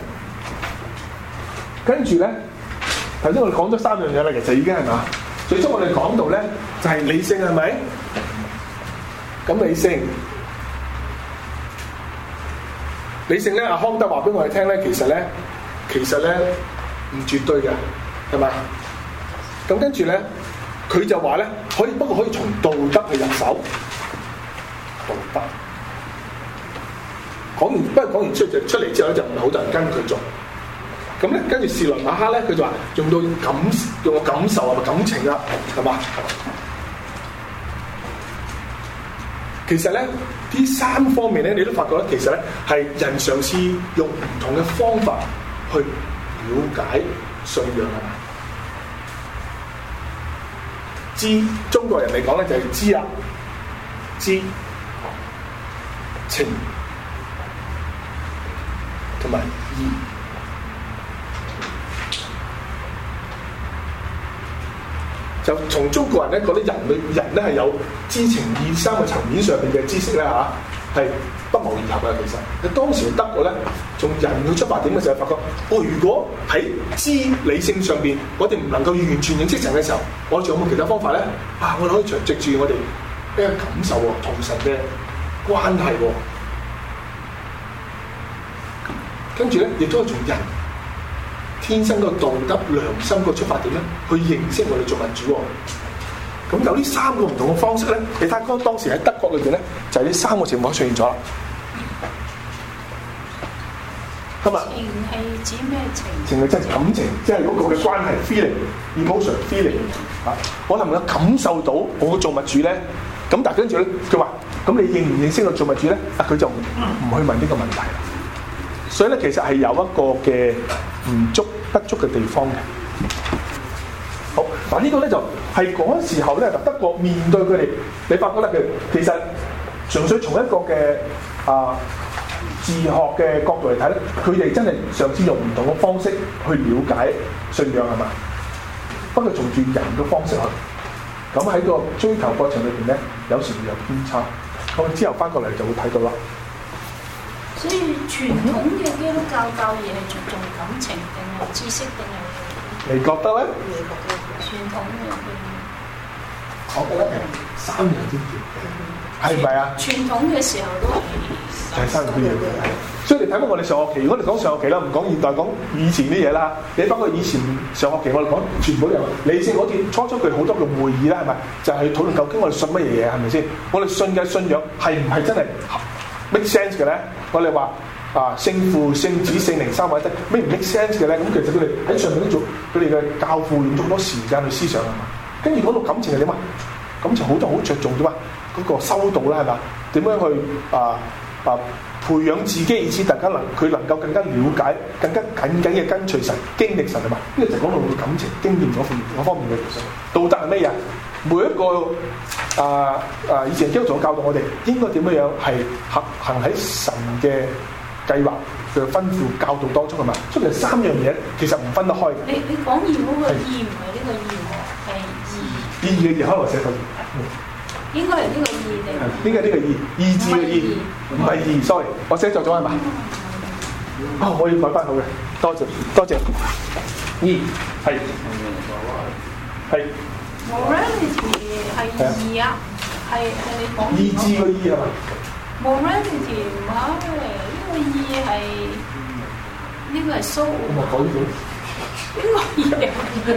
跟住咧。頭先我哋講咗三樣嘢啦，其實已經係嘛？最初我哋講到咧就係、是、理性係咪？咁理性，理性咧，阿康德話俾我哋聽咧，其實咧，其實咧唔絕對嘅，係咪？咁跟住咧，佢就話咧，可以不過可以從道德去入手，道德。講完不過講完出就出嚟之後咧，就唔係好多人跟佢做。咁咧，跟住士來馬克咧，佢就話用到感用個感受啊，咪感情啊，係嘛？其實咧，呢三方面咧，你都發覺咧，其實咧係人嘗試用唔同嘅方法去了解信仰啊嘛。知中國人嚟講咧，就係知啊，知情同埋義。就從中國人咧覺得人類人咧係有知情意三個層面上面嘅知識咧嚇，係不謀而合嘅。其實喺當時德國咧，從人嘅出發點嘅時候，發覺哦，如果喺知理性上邊，我哋唔能夠完全認識神嘅時候，我仲有冇其他方法咧？啊，我哋可以藉住我哋一個感受喎，同神嘅關係喎，跟住咧亦都係從人天生個道德良心個出發點咧，去認識我哋造物主喎。咁有呢三個唔同嘅方式咧，你睇當當時喺德國裏邊咧，就係、是、呢三個情況出現咗啦。今日情係指咩情？ 情係即係感情，即係嗰個嘅關係 feeling、emotion、feeling 啊！我能唔能夠感受到我嘅造物主咧？咁但係跟住咧，佢話：咁你認唔認識個造物主咧？啊，佢就唔唔去問呢個問題啦。所以咧，其實係有一個嘅唔足不足嘅地方嘅。好，嗱呢個咧就係嗰時候咧，德國面對佢哋，你發覺咧，佢其實純粹從一個嘅啊自學嘅角度嚟睇咧，佢哋真係嘗試用唔同嘅方式去了解信仰係嘛？不過從住人嘅方式去，咁喺個追求過程裏邊咧，有時會有偏差。 咁之後翻過嚟就會睇到啦。 所以傳統嘅基督教教義係着重感情定係知識定係？ 你覺得咧？ 你覺得傳統嘅， 我覺得係三樣先要，係咪啊？ 傳統嘅時候都係就係三樣都要。所以你睇翻我哋上學期，如果你講上學期啦，唔講現代，講以前啲嘢啦。你包括以前上學期，我哋講全部都有理性。好似初初佢好多嘅會議啦，係咪？就係、是、討論究竟我哋信乜嘢嘢，係咪先？我哋信嘅信仰係唔係真係 make sense 嘅咧？我哋話啊，聖父、聖子、聖靈三位一體，咩唔 make sense 嘅咧？咁其實佢哋喺上面都做佢哋嘅教父用咗好多時間去思想啊嘛。跟住講到感情係點啊？感情好多好着重啫嘛，嗰、那個修道啦係嘛？點樣去啊啊？培養自己，以至大家能佢能夠更加了解、更加緊緊嘅跟隨神、經歷神啊嘛。呢個就講到佢感情、經驗嗰方面嗰方面嘅道德係咩嘢？每一個啊啊以前基督徒教導我哋應該點樣樣係行行喺神嘅計劃嘅吩咐教導當中係嘛？所以其實三樣嘢其實唔分得開嘅。 你你講義嗰個義唔係呢個義喎，係義。 義嘅義可能寫錯。 應該係呢個義定？ 應該係呢個義，義字嘅義，唔係義 ，sorry，我寫錯咗係嘛？啊，我要改翻好嘅，多謝多謝。義係係。 Morality 係義啊，係係你講。 義字嘅義係嘛 ？Morality 唔係，呢個義係呢個係 soul。 咁我改咗。 邊個義啊？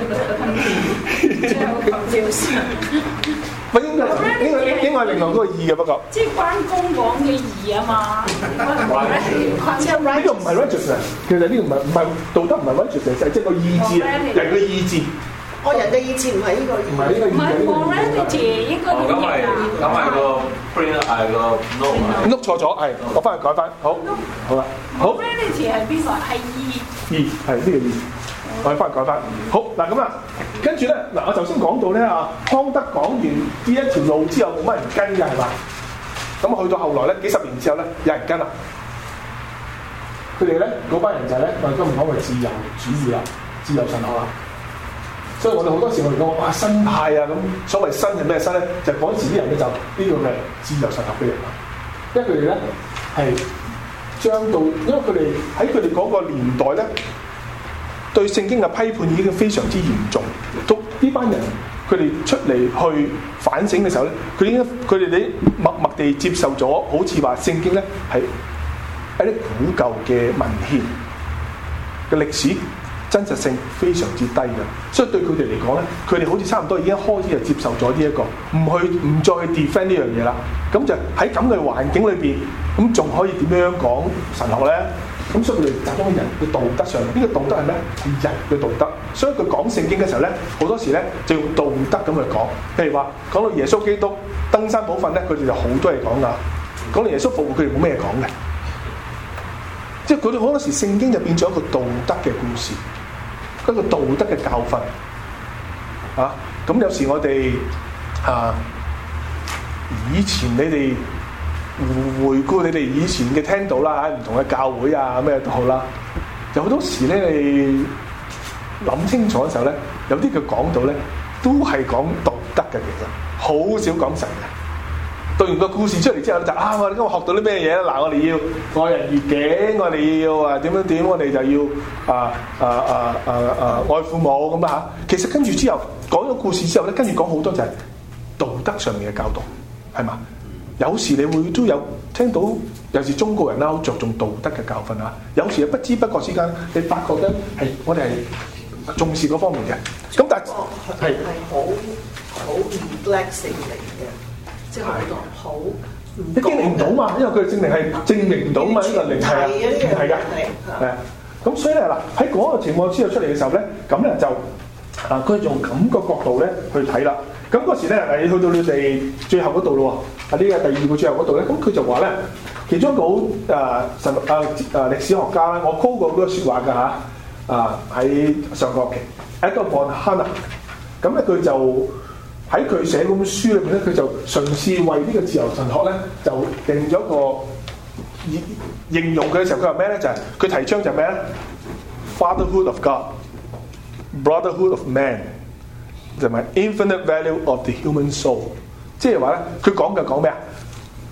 最後講少少。 唔應該應該應該係另外嗰個義嘅不過。 即係關公講嘅義啊嘛。 呢個唔係 righteousness， 其實呢個唔係唔係道德，唔係 righteousness，係即係個意志，人嘅意志。 哦，人嘅意志唔係呢個義。 唔係呢個義。 唔係 morality 應該點譯啊？ 咁係個 print 係個 note。 note 錯咗，係我翻去改翻，好，好啦，好。 morality 係邊個？係義。 義係呢個義。我哋翻嚟改翻，好嗱咁啊，跟住咧嗱，我頭先講到咧啊，康德講完呢一條路之後冇乜人跟嘅係嘛？咁去到後來咧，幾十年之後咧，有人跟啦。佢哋咧嗰班人就係咧，我哋今日講嘅自由主義啦，自由神學啦。所以我哋好多時我哋講哇新派啊咁，所謂新係咩新咧？就嗰時啲人咧就呢個嘅自由神學嘅人啦，因為佢哋咧係將到，因為佢哋喺佢哋嗰個年代咧。對聖經嘅批判已經非常之嚴重，到呢班人佢哋出嚟去反省嘅時候咧，佢已經佢哋啲默默地接受咗，好似話聖經咧係一啲古舊嘅文獻嘅歷史真實性非常之低嘅，所以對佢哋嚟講咧，佢哋好似差唔多已經開始就接受咗呢一個，唔去唔再去 defend 呢樣嘢啦。咁就喺咁嘅環境裏邊，咁仲可以點樣講神學咧？咁所以佢哋集中喺人嘅道德上，呢、這個道德係咩？係人嘅道德。所以佢講聖經嘅時候咧，好多時咧就用道德咁去講。譬如話講到耶穌基督登山寶訓咧，佢哋就好多嘢講噶。講到耶穌復活，佢哋冇咩嘢講嘅。即係佢哋好多時聖經就變咗一個道德嘅故事，一個道德嘅教訓。啊，咁有時我哋啊，以前你哋。回顧你哋以前嘅聽到啦，喺唔同嘅教會啊咩都好啦，有好多時咧你諗清楚嘅時候咧，有啲佢講到咧都係講道德嘅，其實好少講神嘅。讀完個故事出嚟之後咧就啊，我哋今日學到啲咩嘢咧？嗱，我哋要愛人如己，我哋要啊點樣點，我哋就要啊啊啊啊啊愛父母咁啊嚇。其實跟住之後講咗故事之後咧，跟住講好多就係道德上面嘅教導，係嘛？有時你會都有聽到，尤其是中國人啦，好着重道德嘅教訓啊。有時不知不覺之間，你發覺咧係我哋係重視嗰方面嘅。咁但係係係好好 relaxing 嚟嘅，即係好多好你經歷唔到嘛？因為佢證明係證明唔到嘛，呢個靈係啊，係㗎，係啊。咁所以咧嗱，喺嗰個情況之後出嚟嘅時候咧，咁咧就啊，佢用咁個角度咧去睇啦。咁嗰時咧，誒去到你哋最後嗰度咯喎，啊呢個第二個最後嗰度咧，咁佢就話咧，其中一個好誒神誒誒歷史學家咧，我 call 過嗰個説話㗎嚇，啊喺上個學期 Edward von Hannah，咁咧佢就喺佢寫嗰本書裏邊咧，佢就嘗試為呢個自由神學咧，就定咗個形容佢嘅時候，佢話咩咧？就係、是、佢提倡就係咩咧 ？Fatherhood of God，Brotherhood of Man。就係 infinite value of the human soul， 即係話咧，佢講嘅講咩啊？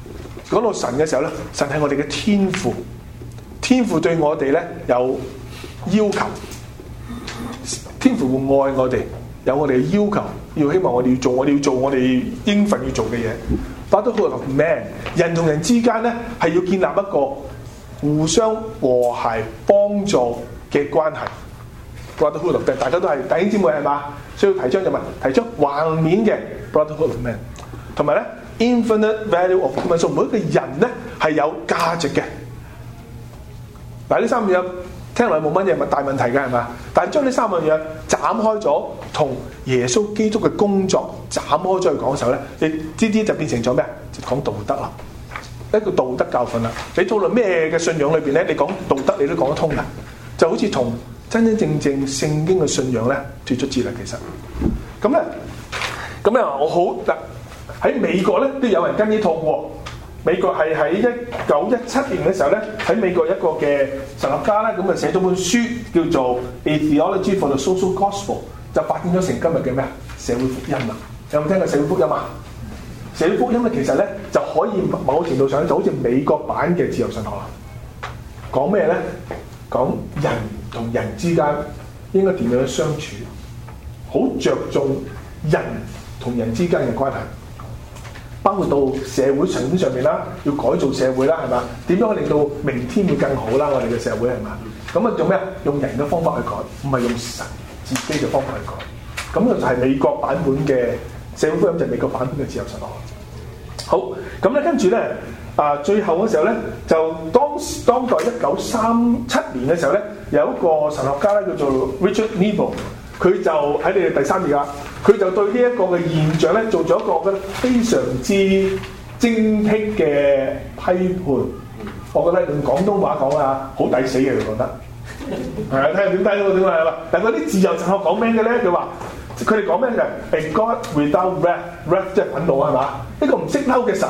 講到神嘅時候咧，神係我哋嘅天父，天父對我哋咧有要求，天父會愛我哋，有我哋嘅要求，要希望我哋要做，我哋要做我哋應份要做嘅嘢。Brotherhood of man， 人同人之間咧係要建立一個互相和諧幫助嘅關係。Brotherhood of man， 大家都係弟兄姊妹係嘛？需要提倡就問，提倡橫面嘅 Brotherhood of man， 同埋咧 infinite value of human soul， 每一個人咧係有價值嘅。嗱，呢三樣嘢聽落冇乜嘢大問題嘅係嘛？但係將呢三樣嘢斬開咗，同耶穌基督嘅工作斬開咗去講嘅時候咧，你呢啲就變成咗咩啊？就講道德啦，一個道德教訓啦。你討論咩嘅信仰裏邊咧，你講道德你都講得通嘅，就好似同真真正正聖經嘅信仰咧脫咗節啦。其實咁咧，咁咧我好嗱喺美國咧都有人跟呢套喎。美國係喺一九一七年嘅時候咧，喺美國一個嘅神學家咧，咁啊寫咗本書叫做《A Theology for the Social Gospel》，就發展咗成今日嘅咩啊社會福音啦。有冇聽過社會福音啊？社會福音咧其實咧就可以某程度上就好似美國版嘅自由神學啦。講咩咧？講人同人之間應該點樣相處，好着重人同人之間嘅關係。包括到社會層面上面啦，要改造社會啦，係嘛？點樣令到明天會更好啦？我哋嘅社會係嘛？咁啊，用咩啊？用人嘅方法去改，唔係用神自己嘅方法去改。咁就係美國版本嘅社會福音，就係美國版本嘅自由神學。好，咁咧跟住咧啊，最後嘅時候咧，就當當代一九三七年嘅時候咧，有一個神學家咧叫做 Richard Niebuhr，佢就喺你哋第三頁啊。佢就對呢一個嘅現象咧，做咗一個嘅非常之精闢嘅批判。我覺得用廣東話講啊，好抵死嘅，佢覺得係啊，睇下點抵到點啊嘛。但係嗰啲自由神學講咩嘅咧？佢話佢哋講咩嘅 ？A God without wrath，wrath 即係憤怒係嘛？一個唔識嬲嘅神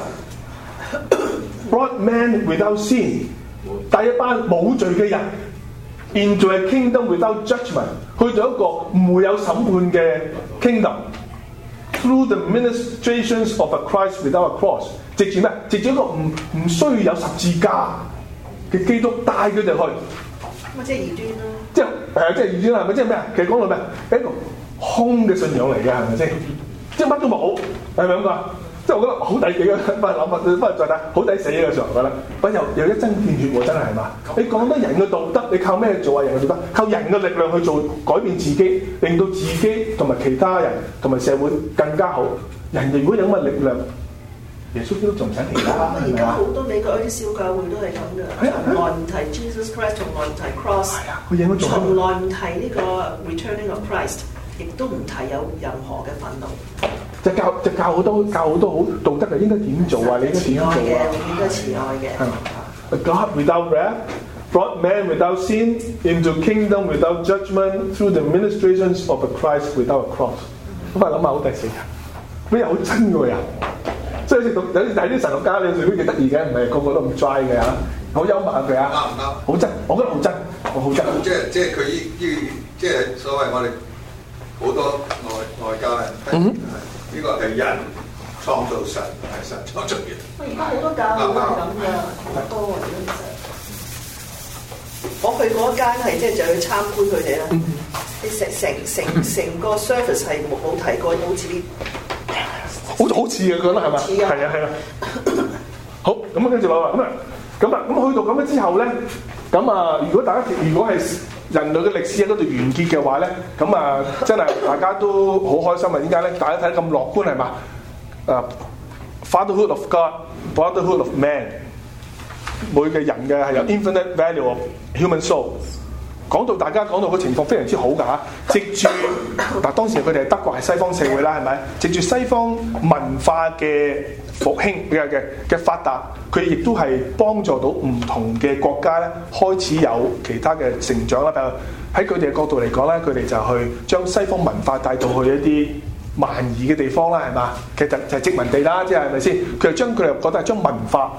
，brought man without sin， 帶一班冇罪嘅人 into a kingdom without judgment， 去到一個唔會有審判嘅 kingdom，through the ministrations of a Christ without a cross， 藉住咩？藉住一個唔唔需要有十字架嘅基督帶佢哋去。 咁即係異端咯。 即係係啊，即係異端係咪？即係咩啊？其實講到咩？係一個空嘅信仰嚟嘅，係咪先？即係乜都冇，係咪咁講？即係我覺得好抵死嘅，翻去諗下，翻去再睇，好抵死嘅時候，我覺得。不過又又一針見血喎，真係係嘛？你講得人嘅道德，你靠咩做啊？人嘅道德，靠人嘅力量去做，改變自己，令到自己同埋其他人同埋社會更加好。人哋如果有咁嘅力量，耶穌基督仲唔使其他？ 而家好多美國啲小教會都係咁嘅，從來唔提 Jesus Christ， 從來唔提 cross， 從來唔提呢個 returning of Christ， 亦都唔提有任何嘅憤怒。 就教就教好多教好多好道德嘅應該點做啊？你應該點做啊？ 應該慈愛嘅。 A God without wrath brought man without sin into kingdom without judgment through the ministrations of a Christ without a cross。咁啊諗下好第四日，咩好真嘅又？即係好似讀有啲睇啲神學家，你最尾幾得意嘅，唔係個個都咁 dry 嘅嚇，好幽默嘅嚇。 啱唔啱？ 好真，我覺得好真，我好真。 即係即係佢依依即係所謂我哋好多外外教人。嗯呢個係人創造神，係神創造人。 而家好多教會都係咁嘅，好多嘅其實。我去嗰間係即係就去參觀佢哋啦。你成成成成個 service 係冇冇提過，好似啲好好似嘅，覺得係嘛？係啊係啊。好，咁啊跟住落嚟咁啊，咁啊咁去到咁樣之後咧，咁啊如果大家如果係人類嘅歷史喺嗰度完結嘅話咧，咁啊真係大家都好開心啊！點解咧？大家睇得咁樂觀係嘛？啊 ，Fatherhood of God，Brotherhood of Man， 每個人嘅係有 infinite value of human soul。講到大家講到個情況非常之好㗎嚇，藉住嗱當時佢哋係德國係西方社會啦，係咪？藉住西方文化嘅復興嘅嘅嘅發達，佢亦都係幫助到唔同嘅國家咧，開始有其他嘅成長啦。譬如喺佢哋嘅角度嚟講咧，佢哋就去將西方文化帶到去一啲蠻夷嘅地方啦，係嘛？其實就係殖民地啦，即係係咪先？佢就將佢哋覺得係將文化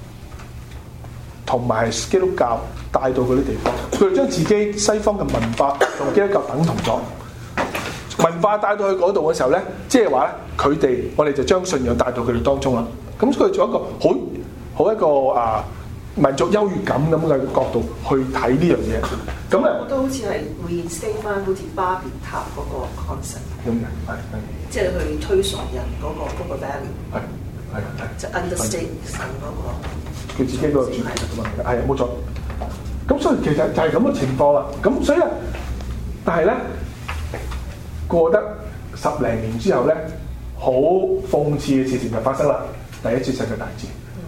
同埋基督教帶到嗰啲地方，佢哋將自己西方嘅文化同基督教等同咗。文化帶到去嗰度嘅時候咧，即係話咧，佢哋我哋就將信仰帶到佢哋當中啦。咁所以做一個好好一個啊民族優越感咁嘅角度去睇呢樣嘢。咁咧， 我覺得好似係 reinstate 翻好似巴別塔嗰個 concept 咁嘅，係係， 即係去推崇人嗰、嗰個嗰、嗰個 value， 係係係， 即係 understate 神嗰個佢自己嗰個主題嘅問題，係冇錯。咁所以其實就係咁嘅情況啦。咁所以咧，但係咧過得十零年之後咧，好諷刺嘅事情就發生啦。第一次世界大戰，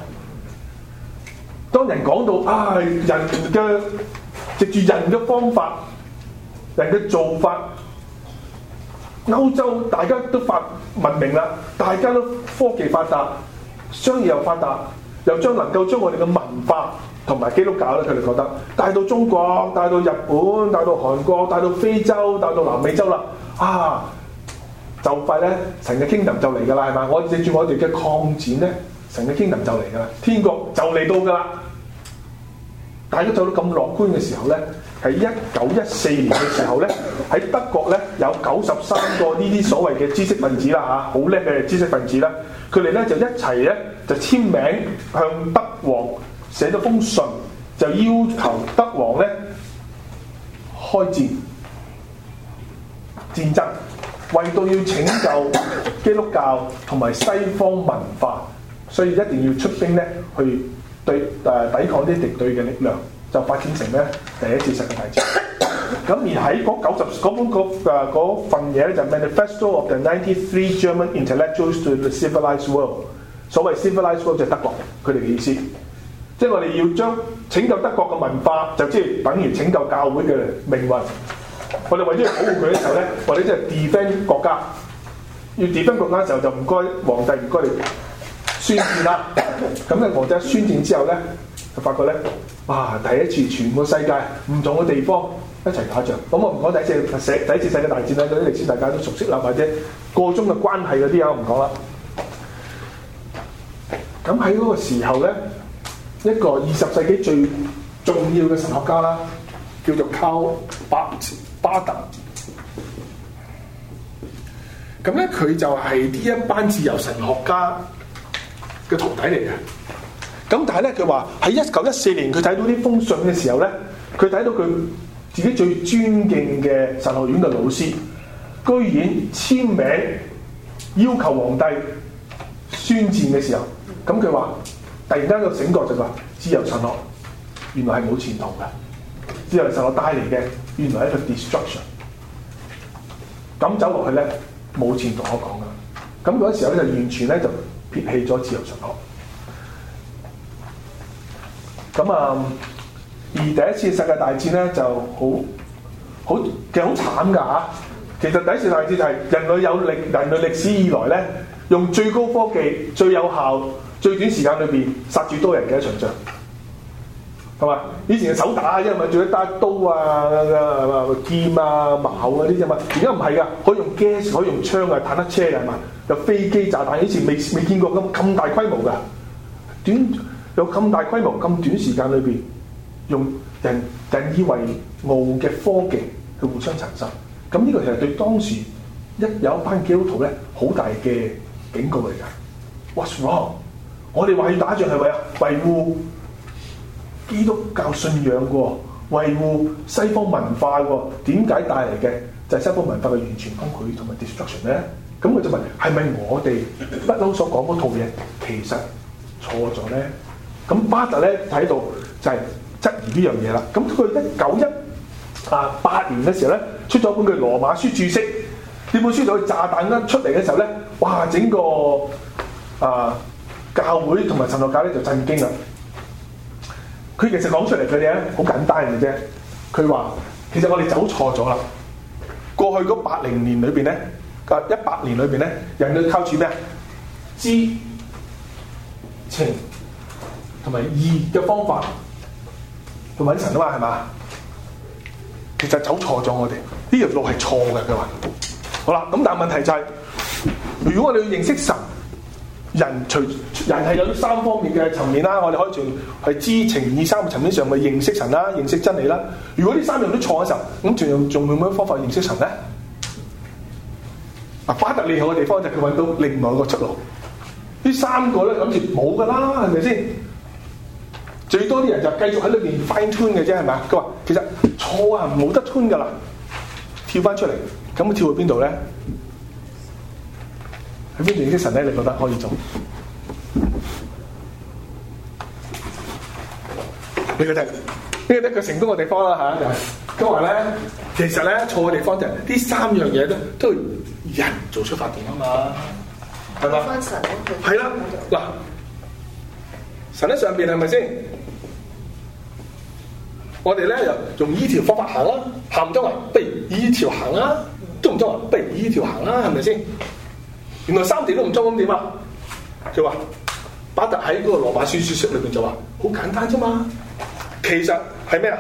當人講到啊人嘅藉住人嘅方法、人嘅做法，歐洲大家都發文明啦，大家都科技發達，商業又發達，又將能夠將我哋嘅文化同埋基督教咧，佢哋覺得帶到中國、帶到日本、帶到韓國、帶到非洲、帶到南美洲啦，啊！就快咧，神嘅 kingdom 就嚟㗎啦，係嘛？我藉住我哋嘅擴展咧，神嘅 kingdom 就嚟㗎啦，天國就嚟到㗎啦。大家走到咁樂觀嘅時候咧，喺一九一四年嘅時候咧，喺德國咧有九十三個呢啲所謂嘅知識分子啦嚇，好叻嘅知識分子啦，佢哋咧就一齊咧就簽名向德皇寫咗封信，就要求德皇咧開戰戰爭。為到要拯救基督教同埋西方文化，所以一定要出兵咧去對誒、呃、抵抗啲敵對嘅力量，就發展成咧第一次世界大戰。咁而喺嗰九十嗰本嗰誒份嘢咧就 Manifesto of the ninety-three German Intellectuals to the Civilized World。所謂 Civilized World 就係德國佢哋嘅意思，即係我哋要將拯救德國嘅文化，就即係等於拯救教會嘅命運。我哋為咗要保護佢嘅時候咧，我哋即係 defend 國家。要 defend 國家嘅時候，就唔該皇帝唔該你宣戰啦。咁咧，皇帝宣戰之後咧，就發覺咧，哇！第一次全個世界唔同嘅地方一齊打仗。咁我唔講第一次世第一次世界大戰啦，嗰啲歷史大家都熟悉啦，或者個中嘅關係嗰啲啊，我唔講啦。咁喺嗰個時候咧，一個二十世紀最重要嘅神學家啦，叫做 Karl Barth。巴特，咁咧佢就係呢一班自由神學家嘅徒弟嚟嘅。咁但係咧，佢話喺一九一四年佢睇到呢封信嘅時候咧，佢睇到佢自己最尊敬嘅神學院嘅老師，居然簽名要求皇帝宣戰嘅時候，咁佢話突然間個醒覺就話自由神學原來係冇前途嘅。自由神學帶嚟嘅原來係一個 destruction， 咁走落去咧冇前途可講噶。咁嗰時候咧就完全咧就撇棄咗自由神學。咁啊，而第一次世界大戰咧就好好其實好慘噶嚇。其實第一次世界大戰就係人類有歷人類歷史以來咧，用最高科技、最有效、最短時間裏邊殺住多人嘅一場仗。係嘛？以前係手打，因為咪做一單刀啊、劍啊、矛嗰啲啫嘛。而家唔係噶，可以用 gas， 可以用槍啊、坦克車㗎係嘛？有飛機炸彈，以前未未見過咁咁大規模㗎。短有咁大規模、咁短時間裏邊，用人人以為傲嘅科技去互相殘殺。咁呢個其實對當時一有一班基督徒咧，好大嘅警告嚟㗎。What's wrong？ 我哋話要打仗係為啊維護基督教信仰喎，維護西方文化喎，點解帶嚟嘅就係西方文化嘅完全崩潰同埋 destruction 咧？咁佢就問：係咪我哋不嬲所講嗰套嘢其實錯咗咧？咁巴特咧睇到就係質疑呢樣嘢啦。咁佢一九一啊八年嘅時候咧，出咗本叫《羅馬書注釋》。呢本書就炸彈一出嚟嘅時候咧，哇！整個啊教會同埋神學界咧就震驚啦。佢其實講出嚟佢哋咧好簡單嘅啫。佢話其實我哋走錯咗啦。過去嗰八零年裏邊咧，啊一百年裏邊咧，人類靠住咩啊？知情同埋義嘅方法去揾神啊嘛，係嘛？其實走錯咗我哋呢條路係錯嘅。佢話好啦，咁但係問題就係、是，如果我哋要認識神。人除人係有三方面嘅層面啦，我哋可以從係知情意三個層面上去認識神啦、認識真理啦。如果呢三樣都錯嘅時候，咁仲用仲用咩方法認識神咧？嗱，巴特厲害嘅地方就係佢揾到另外一個出路。呢三個咧諗住冇噶啦，係咪先？ 最多啲人就繼續喺裏邊 fine tune 嘅啫，係咪？佢話其實錯啊，冇得 tune 㗎啦，跳翻出嚟，咁佢跳去邊度咧？喺邊度認識神咧？你覺得可以做？你覺得呢個係一個成功嘅地方啦嚇，就係咁話咧。其實咧錯嘅地方就係呢三樣嘢都都係人做出發點啊嘛，係嘛？ 翻神係啦，嗱，神喺上邊係咪先？我哋咧就用依條方法行啦，行唔通啊，不如依條行啦，都唔通啊，不如依條行啦，係咪先？原來三條都唔通咁點啊？佢話巴特喺嗰個羅馬書書裏邊就話好簡單啫嘛，其實係咩啊？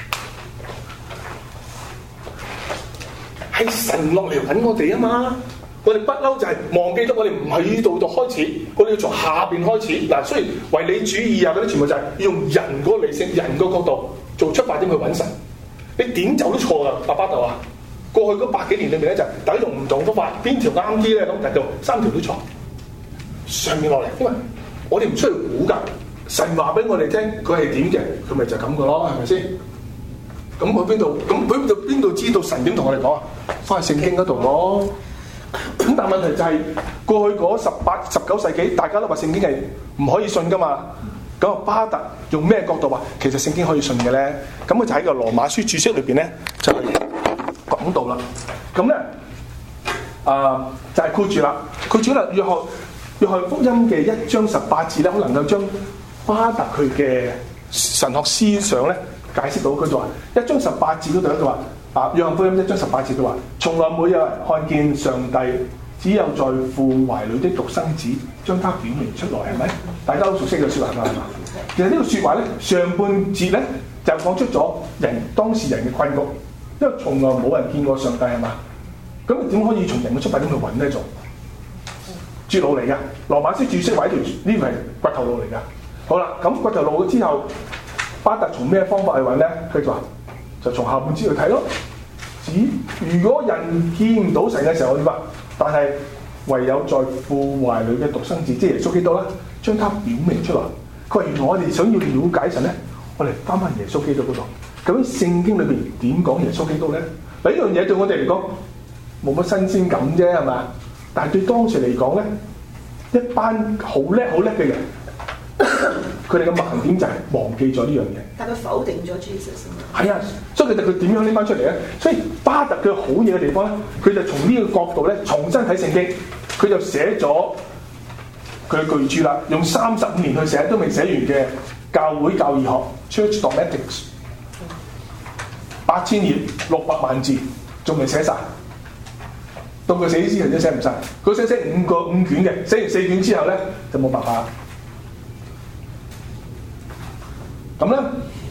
係神落嚟揾我哋啊嘛！我哋不嬲就係忘記咗，我哋唔係呢度度開始，我哋要從下邊開始。嗱，雖然唯理主義啊嗰啲全部就係要用人嗰個理性、人個角度做出發點去揾神。你點走都錯噶，阿巴特話。過去嗰百幾年裏面咧就大家用唔同方法，邊條啱啲咧咁，但係三條都錯。上面落嚟，因為我哋唔需要估㗎，神話俾我哋聽，佢係點嘅，佢咪就係咁嘅咯，係咪先？咁去邊度？咁佢就邊度知道神點同我哋講啊？翻去聖經嗰度咯。咁但係問題就係、是、過去嗰十八、十九世紀，大家都話聖經係唔可以信噶嘛。咁啊，巴特用咩角度話其實聖經可以信嘅咧？咁佢就喺個羅馬書注釋裏邊咧就係講到啦。咁咧啊就係括住啦，括住啦。約翰約翰福音嘅一章十八字咧，可能夠將巴特佢嘅神學思想咧。解釋到佢就話一章十八字嗰度咧，佢話啊，約翰福音一章十八字佢話，從來沒有人看見上帝，只有在父懷裏的獨生子將他表明出來，係咪？大家都熟悉嘅説話㗎，係嘛？其實呢個説話咧，上半節咧就講出咗人當時人嘅困局，因為從來冇人見過上帝，係嘛？咁點可以從人嘅出發點去揾呢？做絕路嚟㗎，羅馬書注釋話呢條呢條係掘頭路嚟㗎。好啦，咁掘頭路之後。巴特從咩方法去揾咧？佢就話就從下半節去睇咯。只如果人見唔到神嘅時候，我點啊？但係唯有在父懷裏嘅獨生子，即係耶穌基督啦，將他表明出來。佢話原來我哋想要了解神咧，我哋翻返耶穌基督嗰度。咁聖經裏邊點講耶穌基督咧？嗱，呢樣嘢對我哋嚟講冇乜新鮮感啫，係嘛？但係對當時嚟講咧，一班好叻好叻嘅人。佢哋嘅盲點就係忘記咗呢樣嘢， 但佢否定咗 Jesus 啊嘛。 係啊，所以佢哋佢點樣拎翻出嚟咧？所以巴特佢好嘢嘅地方咧，佢就從呢個角度咧重新睇聖經，佢就寫咗佢嘅巨著啦，用三十五年去寫都未寫完嘅教會教義學 Church Dogmatics， 八千頁六百萬字，仲未寫晒。到佢死之前都寫唔晒。佢寫寫五個五卷嘅，寫完四卷之後咧就冇辦法。咁咧，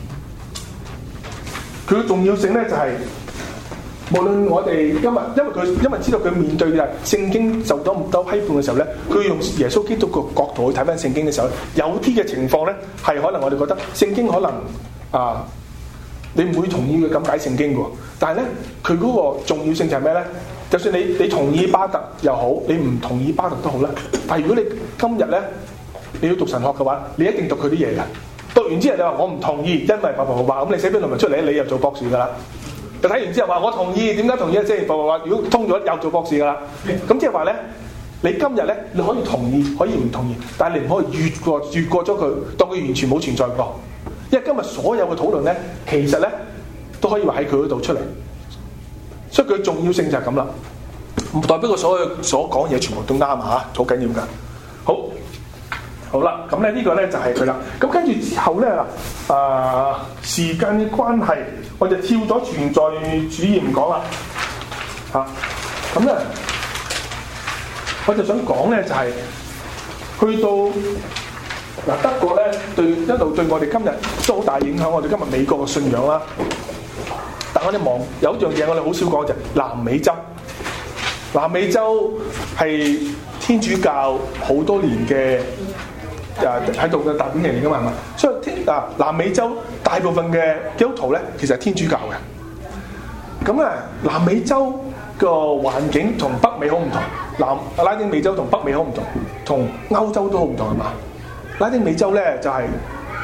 佢嘅重要性咧就係、是，無論我哋今日，因為佢因為知道佢面對嘅聖經受到唔到批判嘅時候咧，佢用耶穌基督個角度去睇翻聖經嘅時候，有啲嘅情況咧係可能我哋覺得聖經可能啊，你唔會同意佢咁解聖經嘅喎，但係咧佢嗰個重要性就係咩咧？就算你你同意巴特又好，你唔同意巴特都好啦，但係如果你今日咧你要讀神學嘅話，你一定讀佢啲嘢㗎。讀完之後你話我唔同意，因為白白話咁你寫篇論文出嚟，你又做博士㗎啦。就睇完之後話我同意，點解同意啊？即係白白話如果通咗又做博士㗎啦。咁即係話咧，你今日咧你可以同意，可以唔同意，但係你唔可以越過越過咗佢，當佢完全冇存在過。因為今日所有嘅討論咧，其實咧都可以話喺佢嗰度出嚟，所以佢重要性就係咁啦。唔代表佢所有所講嘢全部都啱嚇，好緊要㗎。好。好啦，咁咧呢個咧就係佢啦。咁跟住之後咧，啊、呃、時間嘅關係，我就跳咗存在主義唔講啦。嚇、啊，咁咧我就想講咧就係、是、去到嗱德國咧對一路對我哋今日都好大影響，我哋今日美國嘅信仰啦。但我哋望有一樣嘢我哋好少講就係南美洲。南美洲係天主教好多年嘅。誒喺度嘅大本營嚟㗎嘛，係嘛？所以天啊，南美洲大部分嘅基督徒咧，其實係天主教嘅。咁啊，南美洲個環境同北美好唔同，南拉丁美洲同北美好唔同，同歐洲都好唔同係嘛？拉丁美洲咧就係、是、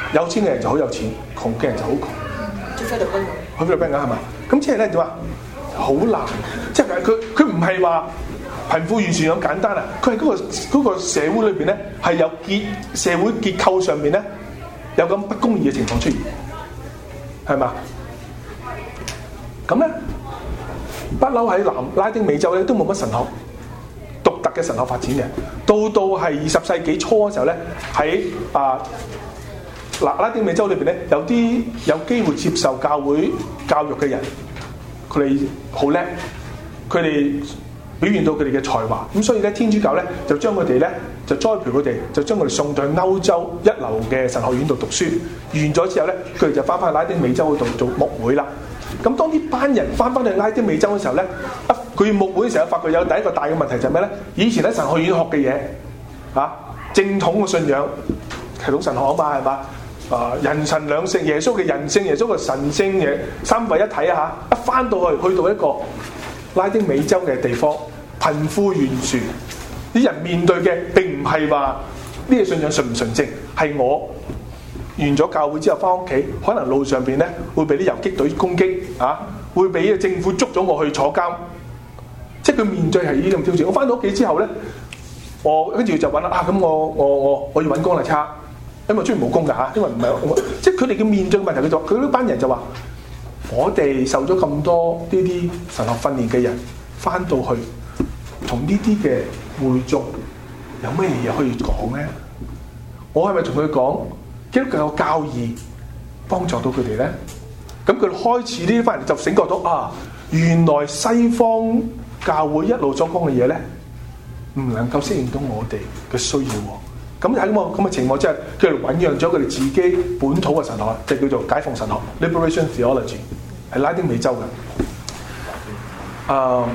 有錢嘅人就好有錢，窮嘅人就好窮。 去菲律賓去菲律賓㗎係嘛？咁即係咧點啊？好難，即係佢佢唔係話貧富懸殊咁簡單啊！佢係嗰個嗰個社會裏邊咧係有結社會結構上面咧有咁不公義嘅情況出現，係嘛？咁咧不嬲喺南拉丁美洲咧都冇乜神學獨特嘅神學發展嘅，到到係二十世紀初嘅時候咧喺啊嗱拉丁美洲裏邊咧有啲有機會接受教會教育嘅人。佢哋好叻，佢哋表現到佢哋嘅才華，咁所以咧天主教咧就將佢哋咧就栽培佢哋，就將佢哋送到去歐洲一流嘅神學院度讀書。完咗之後咧，佢哋就翻返去拉丁美洲嗰度做牧會啦。咁當呢班人翻返去拉丁美洲嘅時候咧，啊佢牧會嘅時候發覺有第一個大嘅問題就係咩咧？以前喺神學院學嘅嘢嚇正統嘅信仰，系統神學啊嘛係嘛？啊！人神兩性，耶穌嘅人性，耶穌嘅神性嘅三位一體啊！嚇，一翻到去，去到一個拉丁美洲嘅地方，貧富懸殊，啲人面對嘅並唔係話呢個信仰純唔純正，係我完咗教會之後翻屋企，可能路上邊咧會俾啲遊擊隊攻擊啊，會俾政府捉咗我去坐監，即係佢面對係呢啲咁挑戰。我翻到屋企之後咧，我跟住就揾啦啊！咁我我我我要揾工啦，差。因為中意冇工㗎嚇，因為唔係即係佢哋嘅面對嘅問題，佢就佢呢班人就話：我哋受咗咁多呢啲神學訓練嘅人，翻到去同呢啲嘅會眾有咩嘢可以講咧？我係咪同佢講基督教嘅教義幫助到佢哋咧？咁佢開始呢啲班人就醒覺到啊，原來西方教會一路所講嘅嘢咧，唔能夠適應到我哋嘅需要喎。咁喺咁嘅咁嘅情況之下，佢哋醖釀咗佢哋自己本土嘅神學，即係叫做解放神學 （Liberation Theology），係拉丁美洲嘅。啊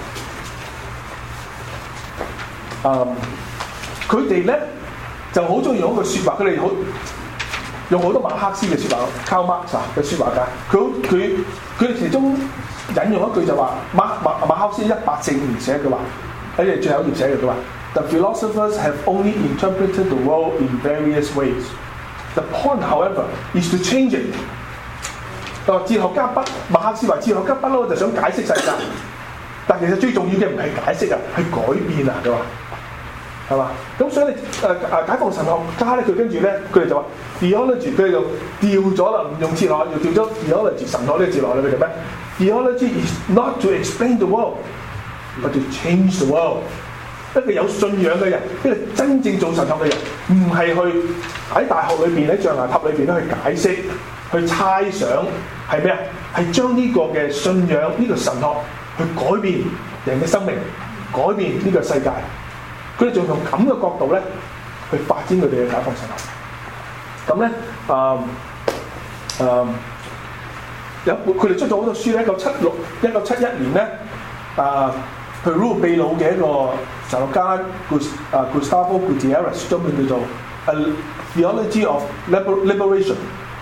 啊！佢哋咧就好中意用一句説話，佢哋好用好多馬克思嘅説話 ，Karl Marx 嘅説話㗎。佢佢佢哋其中引用一句就話馬馬馬克思一八四五年寫嘅話，喺佢最後一頁寫嘅佢話。The philosophers have only interpreted the world in various ways. The point, however, is to change it. 哲學家不馬克思話，哲學家不嬲就想解釋世界，但其實最重要嘅唔係解釋啊，係改變啊，佢話係嘛？咁所以你誒誒解放神學家咧，佢跟住咧，佢哋就話 theology， 佢哋就調咗啦，唔用哲學，又調咗 theology 神學呢個字落去，佢哋咩 ？Theology is not to explain the world, but to change the world。一個有信仰嘅人，一個真正做神學嘅人，唔係去喺大學裏邊喺象牙塔裏邊咧去解釋、去猜想，係咩啊？係將呢個嘅信仰、呢、這個神學去改變人嘅生命，改變呢個世界。佢哋仲用咁嘅角度咧去發展佢哋嘅解放神學。咁咧，誒、呃、誒、呃、有佢哋出咗好多書咧。一九七六、一九七一年咧，啊、呃，譬如秘魯嘅一個神學家 Gustavo Gutierrez 將佢叫做 A Theology of Liberation。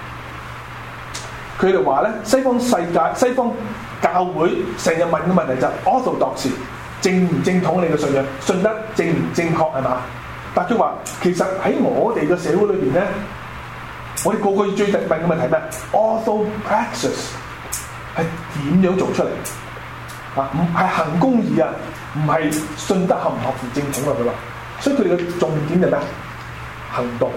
佢哋話咧，西方世界、西方教會成日問嘅問題就係 orthodoxy 正唔正統，你嘅信仰信得正唔正確係嘛？但佢話其實喺我哋嘅社會裏邊咧，我哋個個最問嘅問題係咩 ？Orthopraxis 係點樣做出嚟？啊，唔係行公義啊，唔係信德合唔合乎正統啊！佢話，所以佢哋嘅重點係咩？行動。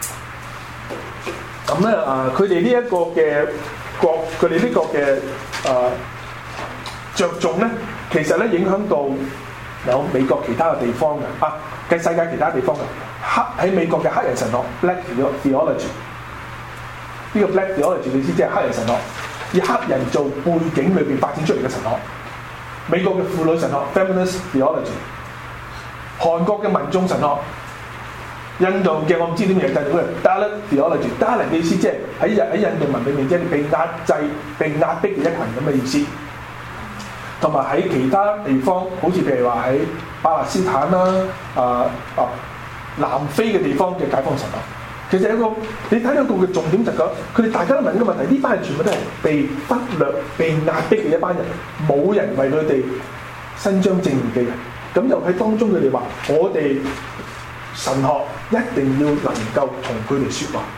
咁咧啊，佢哋呢一個嘅國，佢哋呢個嘅啊着重咧，其實咧影響到有美國其他嘅地方嘅啊，嘅世界其他地方嘅黑喺美國嘅黑人神學 Black Theology。呢個 Black Theology 你知即係黑人神學，以黑人做背景裏邊發展出嚟嘅神學。美國嘅婦女神學 Feminist Theology， 韓國嘅民眾神學，印度嘅我唔知點樣製造嘅 Dalit Theology。Dalit 嘅意思即係喺喺印度文裏面即係被壓制、被壓迫嘅一群咁嘅意思。同埋喺其他地方，好似譬如話喺巴勒斯坦啦、啊啊南非嘅地方嘅解放神學。其實有一個你睇到個嘅重點就係講，佢哋大家都問呢個問題，呢班人全部都係被忽略、被壓迫嘅一班人，冇人為佢哋伸張正義嘅人。咁又喺當中佢哋話：我哋神學一定要能夠同佢哋説話。咁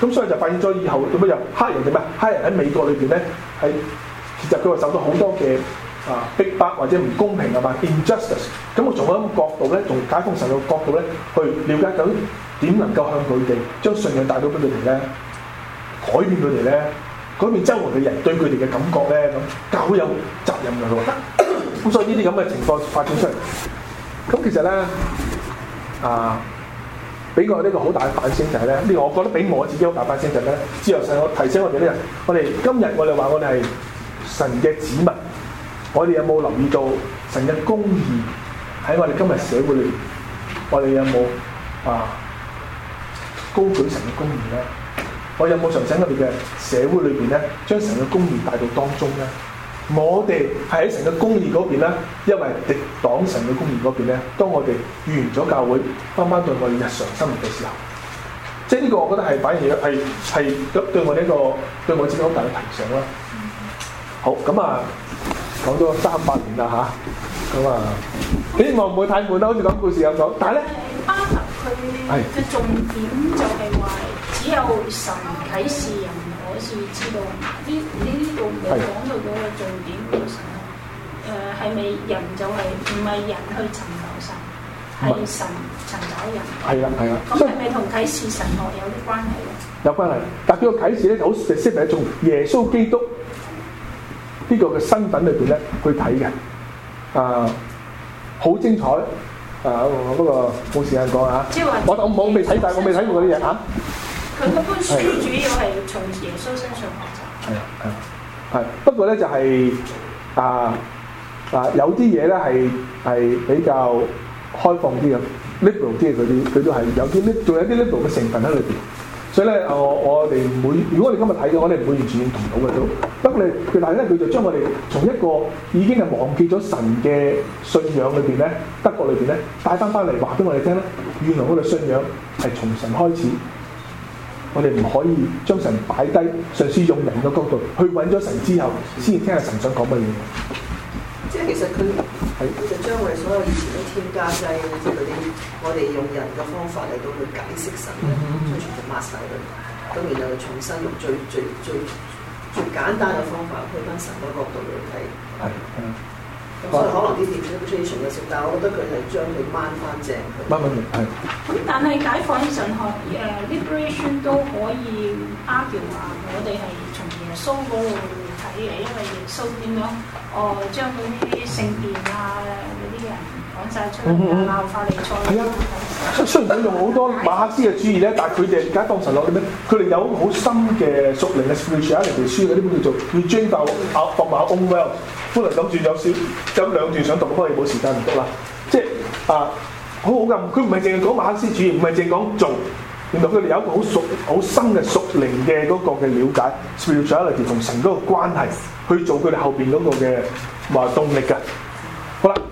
咁所以就發現咗以後做乜又黑人點咩？黑人喺美國裏邊咧係其實佢話受到好多嘅啊逼迫或者唔公平啊嘛 injustice。咁我從一個角度咧，從解放神嘅角度咧，去了解究竟點能夠向佢哋將信仰帶到俾佢哋咧，改變佢哋咧，改變周圍嘅人對佢哋嘅感覺咧，咁教會有責任㗎喎。咁所以呢啲咁嘅情況發展出嚟，咁其實咧啊，俾我呢個好大嘅反省就係咧，呢個我覺得俾我自己好大反省就係咧，之後神我提醒我哋呢人，我哋今日我哋話我哋係神嘅子民，我哋有冇留意到神嘅公義喺我哋今日社會裏邊？我哋有冇啊高舉神嘅公義咧？我有冇常喺我哋嘅社會裏邊咧，將神嘅公義帶到當中咧？我哋係喺神嘅公義嗰邊咧，因為敵擋神嘅公義嗰邊咧，當我哋完咗教會，翻返到我哋日常生活嘅時候，即係呢個我覺得係反而係係對我呢、這個對我自己好大嘅提醒啦。好，咁啊講咗三百年啦吓，咁啊希望唔會太悶啦，好似講故事咁講。但係咧， 巴特佢嘅重點就係話，只有神啟示人可以知道。呢呢呢度冇講到嗰個重點嘅神，誒係咪人就係唔係人去尋求神，係神尋找人？ 係啦係啦。 咁係咪同啟示神學有啲關係咧？ 有關係，但係佢個啟示咧就好 specific 係從耶穌基督呢個嘅身份裏邊咧去睇嘅，啊好精彩啊！不過冇時間講啊，我我冇未睇晒，我未睇過嗰啲嘢啊。 佢嗰本書主要係從耶穌身上學習。係啊係啊係，不過咧就係、是、啊啊有啲嘢咧係係比較開放啲嘅 liberal 啲嘅嗰啲，佢都係有啲 liberal，仲有啲 liberal 嘅成分喺裏邊。所以咧，我我哋唔會，如果我哋今日睇嘅，我哋唔會完全認同到嘅都。不過你佢但係咧，佢就將我哋從一個已經係忘記咗神嘅信仰裏邊咧，德國裏邊咧帶翻翻嚟話俾我哋聽咧，原來我哋信仰係從神開始。我哋唔可以將神擺低，嘗試用人嘅角度去揾咗神之後，先至聽下神想講乜嘢。 即係其實佢係佢就將我哋所有以前都添加劑咧，即係嗰啲我哋用人嘅方法嚟到去解釋神咧，將全部抹晒佢，咁然後重新用最最最最簡單嘅方法去翻神嘅角度嚟睇。係係。咁所以可能啲 interpretation 嘅時候，但係我覺得佢係將佢掹翻正佢。掹翻正係。 咁但係解放神學誒、uh, liberation 都可以 argue 話，我哋係從耶穌嗰度睇嘅，因為耶穌點樣哦將嗰啲聖殿啊嗰啲人趕晒出嚟鬧法利賽。係啊，雖然佢用好多馬克思嘅主義咧，但係佢哋解放神學啲咩？佢哋有好深嘅屬靈嘅 spirituality書嘅，呢本叫做《要追求 for my own wealth》。本來諗住有少有兩段想讀，不過冇時間唔讀啦。即係啊，好好㗎，佢唔係淨係講馬克思主義，唔係淨係講做，原來佢哋有一個好屬好深嘅屬靈嘅嗰個嘅了解 spirituality 同神嗰個關係，去做佢哋後邊嗰個嘅話動力㗎。好啦，